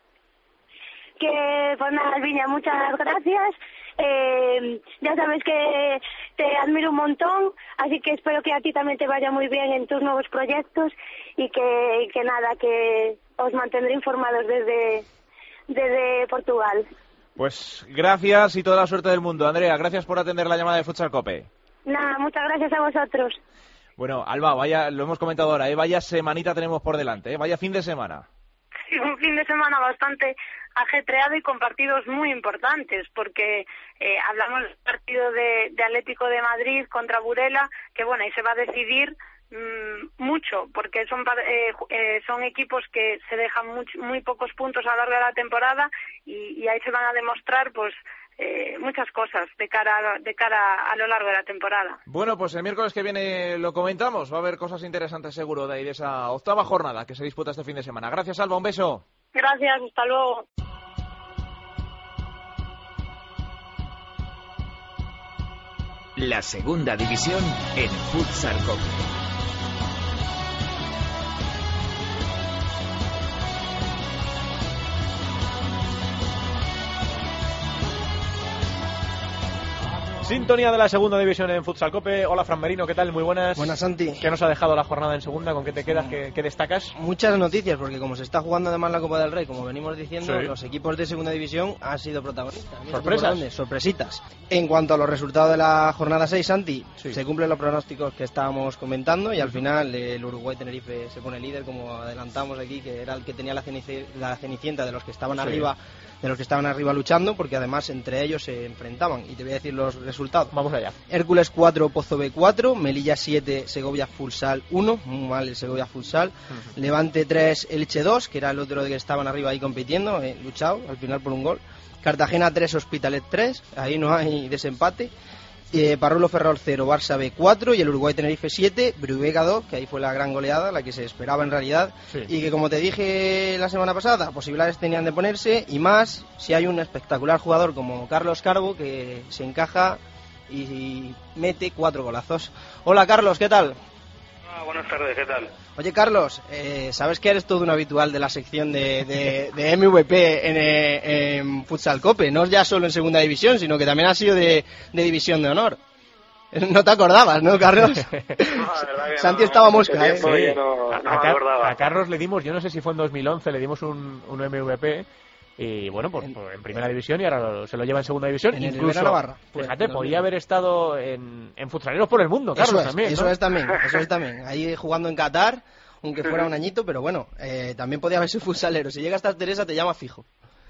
Que pues nada, Alviña, muchas gracias. Eh, ya sabes que te admiro un montón, así que espero que a ti también te vaya muy bien en tus nuevos proyectos y que, que nada, que os mantendré informados desde, desde Portugal. Pues gracias y toda la suerte del mundo, Andrea. Gracias por atender la llamada de Futsal Cope. Nada, muchas gracias a vosotros. Bueno, Alba, vaya, lo hemos comentado ahora, ¿eh? Vaya semanita tenemos por delante, ¿eh? Vaya fin de semana. Sí, un fin de semana bastante ajetreado y con partidos muy importantes, porque eh, hablamos del partido de, de Atlético de Madrid contra Burela, que bueno, ahí se va a decidir mmm, mucho, porque son eh, eh, son equipos que se dejan muy, muy pocos puntos a lo largo de la temporada y, y ahí se van a demostrar pues eh, muchas cosas de cara, de cara a lo largo de la temporada. Bueno, pues el miércoles que viene lo comentamos, va a haber cosas interesantes seguro de ahí de esa octava jornada que se disputa este fin de semana. Gracias, Alba, un beso. Gracias, hasta luego. La segunda división en Futsal Cope. Sintonía de la segunda división en Futsal Cope. Hola, Fran Merino, ¿qué tal? Muy buenas. Buenas, Santi. ¿Qué nos ha dejado la jornada en segunda? ¿Con qué te quedas? ¿Qué, qué destacas? Muchas noticias, porque como se está jugando además la Copa del Rey, como venimos diciendo, Sí. los equipos de segunda división han sido protagonistas. Mira, Sorpresas. equipos grandes, sorpresitas. En cuanto a los resultados de la jornada seis, Santi, Sí. se cumplen los pronósticos que estábamos comentando y al final eh, el Uruguay-Tenerife se pone líder, como adelantamos aquí, que era el que tenía la, cenici- la cenicienta de los que estaban Sí. arriba de los que estaban arriba luchando, porque además entre ellos se enfrentaban. Y te voy a decir los resultados. Vamos allá. Hércules cuatro, Pozo B cuatro, Melilla siete, Segovia Futsal uno, muy mal el Segovia Futsal, Ujú. Levante tres, Elche dos, que era el otro que estaban arriba ahí compitiendo, eh, luchado al final por un gol, Cartagena tres, Hospitalet tres, ahí no hay desempate, eh, Parrulo Ferrol cero, Barça B cuatro y el Uruguay Tenerife siete, Bruvega dos, que ahí fue la gran goleada, la que se esperaba en realidad, Sí. y que como te dije la semana pasada, posibilidades tenían de ponerse, y más si hay un espectacular jugador como Carlos Carbo que se encaja y mete cuatro golazos. Hola Carlos, ¿qué tal? Ah, buenas tardes, ¿qué tal? Oye Carlos, eh, sabes que eres todo un habitual de la sección de, de, de M V P en, eh, en Futsal Cope, no ya solo en segunda división, sino que también ha sido de, de división de honor. No te acordabas, ¿no, Carlos? Santi no, estaba hace mosca, mucho ¿eh? tiempo y no- a, no a me Car- acordaba. a Carlos le dimos, yo no sé si fue en dos mil once, le dimos un, un M V P. Y bueno, pues pues en primera división y ahora lo- se lo lleva en segunda división. En el Incluso, Rivera Navarra, pues, fíjate, no podía olvides. haber estado en, en Futsaleros por el Mundo, Carlos, Eso es, también. eso ¿no? es también, eso es también. Ahí jugando en Qatar, aunque fuera un añito, pero bueno, eh, también podía haberse futsalero. Si llega hasta Teresa te llama fijo.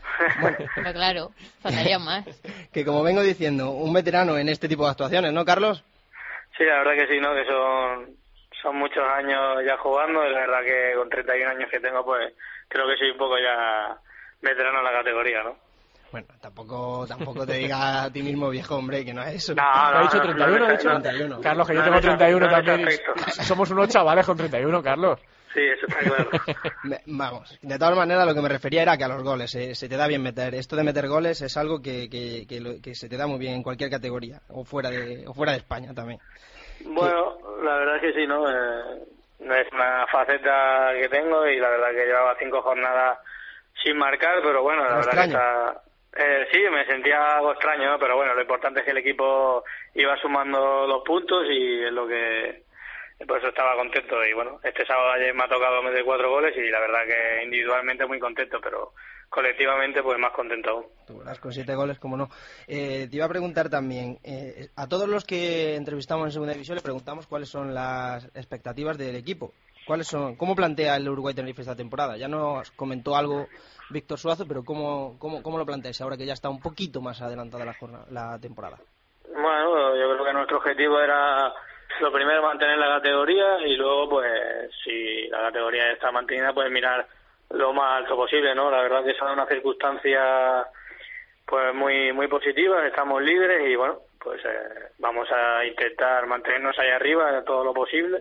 Pero claro, faltaría más. Que como vengo diciendo, un veterano en este tipo de actuaciones, ¿no, Carlos? Sí, la verdad que sí, ¿no? Que son, son muchos años ya jugando y la verdad que con treinta y un años que tengo, pues creo que soy un poco ya veterano en la categoría, ¿no? Bueno, tampoco tampoco te diga a ti mismo viejo, hombre, que no es eso. No, no, ¿Ha dicho no, treinta y uno? no, ¿Ha dicho? no, treinta y uno. Carlos, que yo No, tengo no, treinta y uno no, no, también. perfecto. y somos unos chavales con treinta y uno, Carlos. Sí, eso está claro. Me- Vamos, de todas maneras lo que me refería era que a los goles, eh, se te da bien meter. Esto de meter goles es algo que, que, que, lo- que se te da muy bien en cualquier categoría, o fuera de, o fuera de España también. Bueno, la verdad es que sí, ¿no? Eh, es una faceta que tengo y la verdad que llevaba cinco jornadas sin marcar, pero bueno, la ¿Te verdad extraño? que está... Eh, sí, me sentía algo extraño, ¿no? Pero bueno, lo importante es que el equipo iba sumando los puntos y es lo que... Por eso estaba contento y bueno, este sábado ayer me ha tocado meter cuatro goles y la verdad que individualmente muy contento, pero colectivamente pues más contento aún. Tú verás, con siete goles, como no. Eh, te iba a preguntar también, eh, a todos los que entrevistamos en Segunda División le preguntamos cuáles son las expectativas del equipo. ¿Cuáles son, ¿Cómo plantea el Uruguay Tenerife esta temporada? Ya nos comentó algo Víctor Suazo, pero ¿cómo, cómo, cómo lo planteáis ahora que ya está un poquito más adelantada la, jornada, la temporada? Bueno, yo creo que nuestro objetivo era lo primero mantener la categoría y luego pues si la categoría está mantenida pues mirar lo más alto posible, ¿no? La verdad que son unas circunstancias pues muy muy positivas, estamos libres y bueno, pues eh, vamos a intentar mantenernos ahí arriba todo lo posible,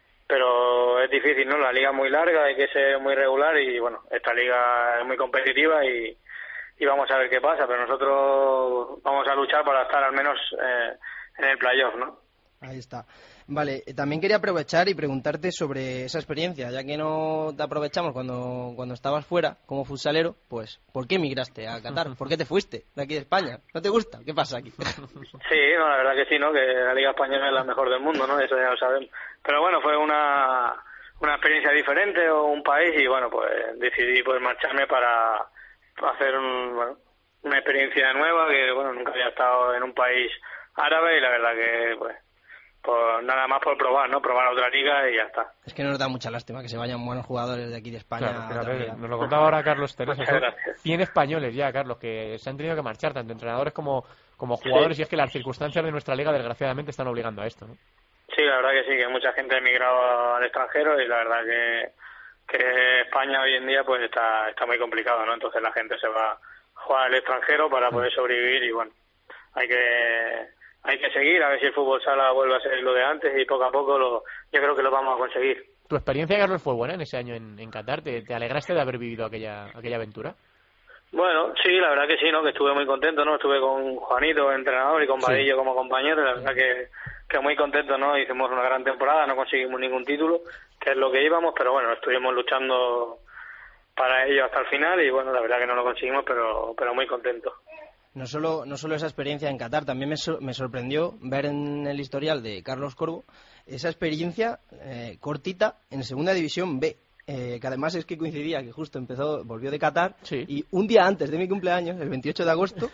pero es difícil, ¿no? La liga es muy larga, hay que ser muy regular y bueno, esta liga es muy competitiva y, y vamos a ver qué pasa, pero nosotros vamos a luchar para estar al menos eh, en el playoff, ¿no? Ahí está. Vale, eh, también quería aprovechar y preguntarte sobre esa experiencia, ya que no te aprovechamos cuando, cuando estabas fuera como futsalero, pues, ¿por qué emigraste a Qatar? ¿Por qué te fuiste de aquí de España? ¿No te gusta? ¿Qué pasa aquí? Sí, no, la verdad que sí, ¿no? Que la Liga Española es la mejor del mundo, ¿no? Eso ya lo sabemos. Pero bueno, fue una, una experiencia diferente o un país y bueno, pues decidí pues marcharme para hacer un, bueno, una experiencia nueva que, bueno, nunca había estado en un país árabe y la verdad que, pues, pues nada más por probar, ¿no? Probar otra liga y ya está. Es que nos da mucha lástima que se vayan buenos jugadores de aquí de España. Claro, a fíjate, otra liga. nos lo contaba ahora Carlos Teresa. Muchas Son gracias. cien españoles ya, Carlos, que se han tenido que marchar, tanto entrenadores como, como jugadores, Sí. y es que las circunstancias de nuestra liga, desgraciadamente, están obligando a esto, ¿no? Sí, la verdad que sí, que mucha gente ha emigrado al extranjero y la verdad que, que España hoy en día pues está, está muy complicado, ¿no? Entonces la gente se va a jugar al extranjero para poder sobrevivir y bueno, hay que hay que seguir a ver si el fútbol sala vuelve a ser lo de antes y poco a poco lo, yo creo que lo vamos a conseguir. ¿Tu experiencia, Carlos, fue buena en ese año en, en Qatar? ¿Te, ¿Te alegraste de haber vivido aquella, aquella aventura? Bueno, sí, la verdad que sí, ¿no? Que estuve muy contento, ¿no? Estuve con Juanito, entrenador, y con Sí. Vadillo como compañero, la verdad que, que muy contento, ¿no? Hicimos una gran temporada, no conseguimos ningún título, que es lo que íbamos, pero bueno, estuvimos luchando para ello hasta el final y bueno, la verdad que no lo conseguimos, pero pero muy contento. No solo, no solo esa experiencia en Qatar, también me, so, me sorprendió ver en el historial de Carlos Corbo esa experiencia eh, cortita en Segunda División B. Eh, que además es que coincidía que justo empezó, volvió de Qatar sí. y un día antes de mi cumpleaños, el veintiocho de agosto,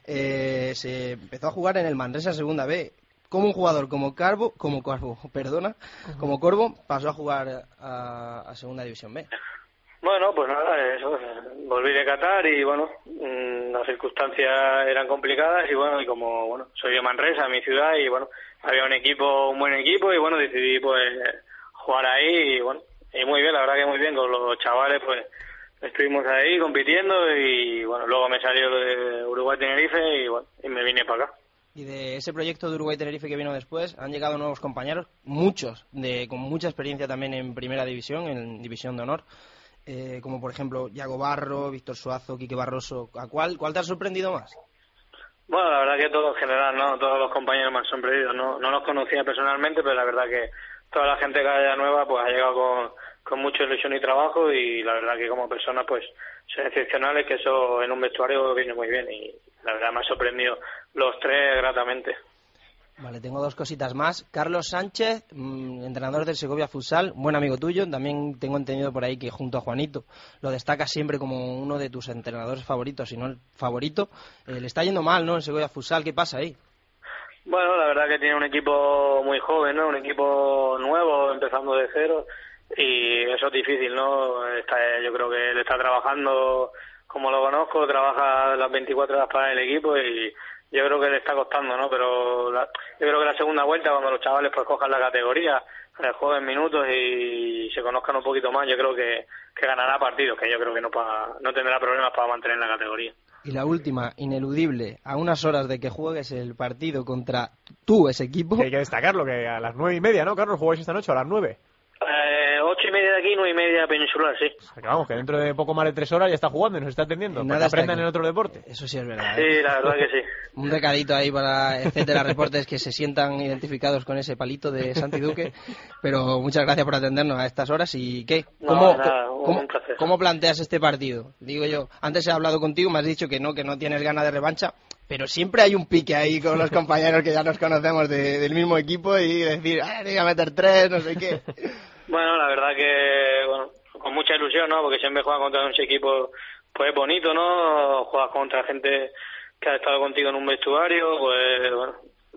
eh, se empezó a jugar en el Manresa Segunda B. Como un jugador como Carbo, como Corbo, perdona, uh-huh. como Corbo pasó a jugar a, a Segunda División B. Bueno, pues nada, eso, volví de Qatar y bueno, mmm, las circunstancias eran complicadas y bueno, y como bueno, soy de Manresa, mi ciudad, y bueno, había un equipo, un buen equipo y bueno, decidí pues jugar ahí y bueno, y muy bien, la verdad que muy bien, con los chavales pues estuvimos ahí compitiendo y bueno, luego me salió lo de Uruguay-Tenerife y bueno, y me vine para acá. Y de ese proyecto de Uruguay-Tenerife que vino después, han llegado nuevos compañeros, muchos, de con mucha experiencia también en Primera División, en División de Honor, eh, como por ejemplo Yago Barro, Víctor Suazo, Quique Barroso. ¿A cuál, cuál te ha sorprendido más? Bueno, la verdad que todo en general, ¿no? Todos los compañeros me han sorprendido. No, no los conocía personalmente, pero la verdad que toda la gente que haya nueva pues ha llegado con, con mucha ilusión y trabajo y la verdad que como personas pues son excepcionales, que eso en un vestuario viene muy bien y la verdad me ha sorprendido los tres gratamente. Vale, tengo dos cositas más. Carlos Sánchez, mmm, entrenador del Segovia Futsal, buen amigo tuyo. También tengo entendido por ahí que junto a Juanito lo destacas siempre como uno de tus entrenadores favoritos, si no el favorito. Eh, le está yendo mal, ¿no? El Segovia Futsal, ¿qué pasa ahí? Bueno, la verdad que tiene un equipo muy joven, ¿no? Un equipo nuevo, empezando de cero, y eso es difícil, ¿no? Está, yo creo que él está trabajando, como lo conozco, trabaja las veinticuatro horas para el equipo y yo creo que le está costando, ¿no? Pero la, yo creo que la segunda vuelta, cuando los chavales pues cojan la categoría, eh, jueguen minutos y se conozcan un poquito más, yo creo que, que ganará partidos, que yo creo que no, pa, no tendrá problemas para mantener la categoría. Y la última, ineludible, a unas horas de que juegues el partido contra tú, ese equipo... Que hay que destacarlo, que a las nueve y media, ¿no, Carlos? ¿Jugáis esta noche a las nueve? Eh, ocho y media de aquí, nueve y media peninsular, sí. O sea, que vamos, que dentro de poco más de tres horas ya está jugando y nos está atendiendo. Para que aprendan en otro deporte. Eso sí es verdad. ¿eh? Sí, la verdad que sí. Un recadito ahí para etcétera reportes que se sientan identificados con ese palito de Santi Duque. Pero muchas gracias por atendernos a estas horas. ¿Y qué? ¿Cómo, no, nada, ¿cómo, un placer. ¿Cómo planteas este partido? Digo yo, antes he hablado contigo, me has dicho que no, que no tienes ganas de revancha. Pero siempre hay un pique ahí con los compañeros que ya nos conocemos de, del mismo equipo y decir, ah, voy a meter tres, no sé qué. Bueno, la verdad que, bueno, con mucha ilusión, ¿no? Porque siempre juegas contra un equipo, pues es bonito, ¿no? Juegas contra gente que ha estado contigo en un vestuario, pues, bueno,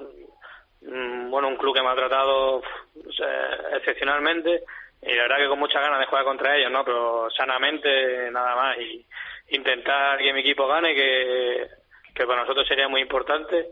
bueno, un club que me ha tratado pues, eh, excepcionalmente y la verdad que con muchas ganas de jugar contra ellos, ¿no? Pero sanamente, nada más, y intentar que mi equipo gane, que, que para nosotros sería muy importante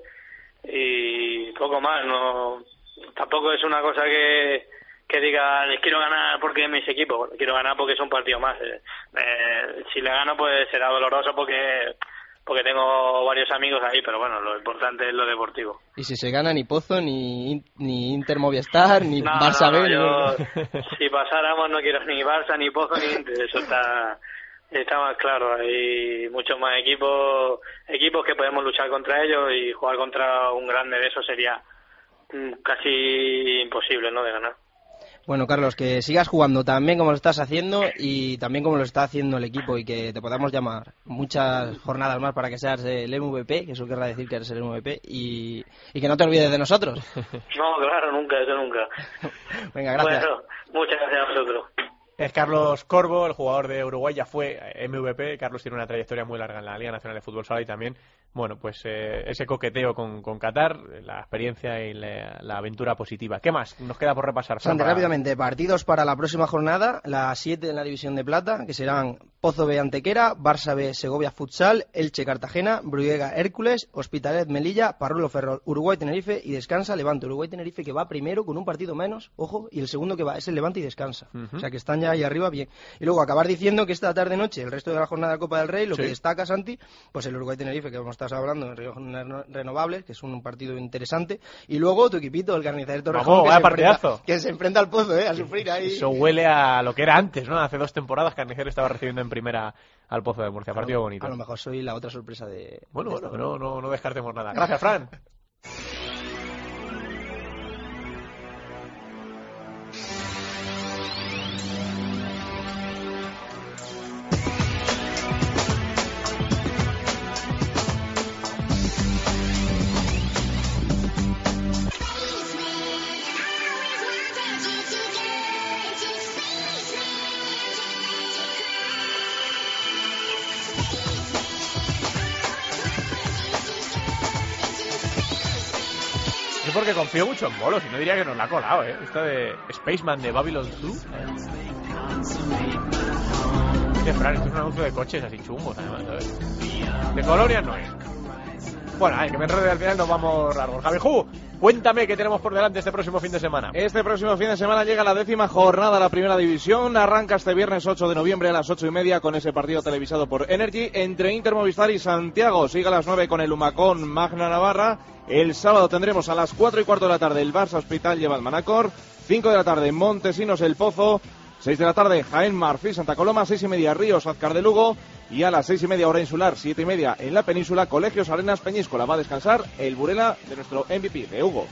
y poco más, no, tampoco es una cosa que que diga, les quiero ganar porque es mi equipo, bueno, quiero ganar porque es un partido más. Eh, eh, si le gano, pues será doloroso porque porque tengo varios amigos ahí, pero bueno, lo importante es lo deportivo. Y si se gana, ni Pozo, ni, ni Inter Movistar, ni no, Barça no, B. No, yo, si pasáramos, no quiero ni Barça, ni Pozo, ni Inter, eso está, está más claro. Hay muchos más equipos, equipos que podemos luchar contra ellos y jugar contra un grande de eso sería casi imposible, ¿no?, de ganar. Bueno, Carlos, que sigas jugando también como lo estás haciendo y también como lo está haciendo el equipo y que te podamos llamar muchas jornadas más para que seas el M V P, que eso querrá decir que eres el M V P, y, y que no te olvides de nosotros. No, claro, nunca, eso nunca. Venga, gracias. Bueno, muchas gracias a vosotros. Es Carlos Corbo, el jugador de Uruguay, ya fue M V P. Carlos tiene una trayectoria muy larga en la Liga Nacional de Fútbol Sala y también, bueno, pues eh, ese coqueteo con, con Qatar, la experiencia y la, la aventura positiva. ¿Qué más nos queda por repasar? Santi, para... rápidamente, partidos para la próxima jornada, las siete en la División de Plata, que serán Pozo B Antequera, Barça B Segovia Futsal, Elche Cartagena, Bruguera Hércules, Hospitalet Melilla, Parrulo Ferrol Uruguay Tenerife y descansa Levante Uruguay Tenerife, que va primero con un partido menos, ojo, y el segundo que va es el Levante y descansa. Uh-huh. O sea que están ya ahí arriba bien. Y luego acabar diciendo que esta tarde noche, el resto de la jornada de Copa del Rey, lo sí. que destaca, Santi, pues el Uruguay Tenerife, que hemos estado hablando en Río Renovables, que es un partido interesante, y luego tu equipito, el Carnicer Torrejón, que, se que se enfrenta al Pozo, ¿eh? A sufrir ahí. Eso huele a lo que era antes, ¿no? Hace dos temporadas Carnicer estaba recibiendo en primera al Pozo de Murcia, partido a bonito. A lo mejor soy la otra sorpresa de... Bueno, de bueno, no, no, no descartemos nada. Gracias, Fran. sé por qué confío mucho en Bolo, si no diría que nos la ha colado, ¿eh? Esta de Spaceman de Babylon dos. Dice Fran, esto es un anuncio de coches así chungos, además, ¿sabes? De Colonia no es. Bueno, ay, que me enrede al final, nos vamos largos. Javiju, cuéntame qué tenemos por delante este próximo fin de semana. Este próximo fin de semana llega la décima jornada de la Primera División. Arranca este viernes ocho de noviembre a las ocho y media con ese partido televisado por Energy entre Inter Movistar y Santiago. Sigue a las nueve con el Humacón Magna Navarra. El sábado tendremos a las cuatro y cuarto de la tarde el Barça Hospital lleva el Manacor. cinco de la tarde Montesinos El Pozo. seis de la tarde Jaén Marfil Santa Coloma. seis y media Ríos Azcar de Lugo. Y a las seis y media hora insular, siete y media en la península, Colegios Arenas Peñíscola. Va a descansar el Burela de nuestro M V P, de Hugo.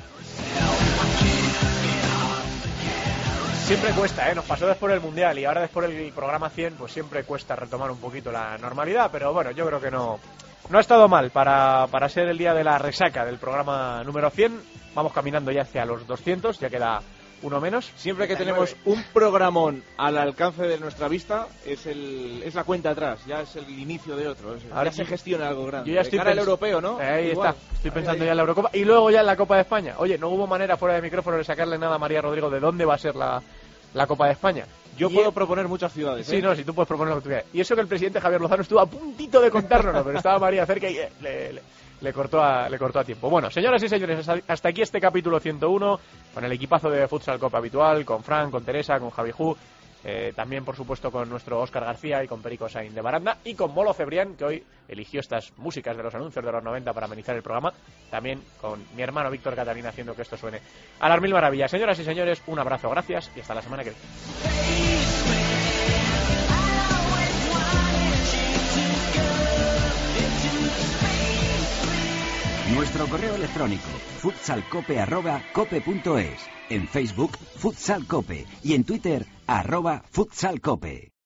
Siempre cuesta, ¿eh? Nos pasó después del Mundial y ahora después del programa cien, pues siempre cuesta retomar un poquito la normalidad, pero bueno, yo creo que no, no ha estado mal para, para ser el día de la resaca del programa número cien. Vamos caminando ya hacia los doscientos, ya queda uno menos. Siempre que tenemos un programón al alcance de nuestra vista, es el es la cuenta atrás, ya es el inicio de otro. Es, Ahora ya se gestiona algo grande. Yo ya estoy cara al europeo, ¿no? Ahí Igual. está, estoy pensando ahí, ahí. ya en la Eurocopa y luego ya en la Copa de España. Oye, no hubo manera fuera de micrófono de sacarle nada a María Rodrigo de dónde va a ser la, la Copa de España. Yo y puedo él... proponer muchas ciudades, ¿eh? Sí, no, si tú puedes proponer lo que tú quieras. Y eso que el presidente Javier Lozano estuvo a puntito de contárnoslo, pero estaba María cerca y eh, le, le, le, cortó a, le cortó a tiempo. Bueno, señoras y señores, hasta aquí este capítulo ciento uno, con el equipazo de Futsal Copa habitual, con Fran, con Teresa, con Javiju, eh, también por supuesto con nuestro Óscar García y con Perico Sainz de Baranda, y con Bolo Cebrián, que hoy eligió estas músicas de los anuncios de los noventa para amenizar el programa, también con mi hermano Víctor Catalina haciendo que esto suene a las mil maravillas. Señoras y señores, un abrazo, gracias y hasta la semana que viene. Nuestro correo electrónico futsalcope arroba cope punto es, en Facebook Futsal Cope y en Twitter arroba futsalcope.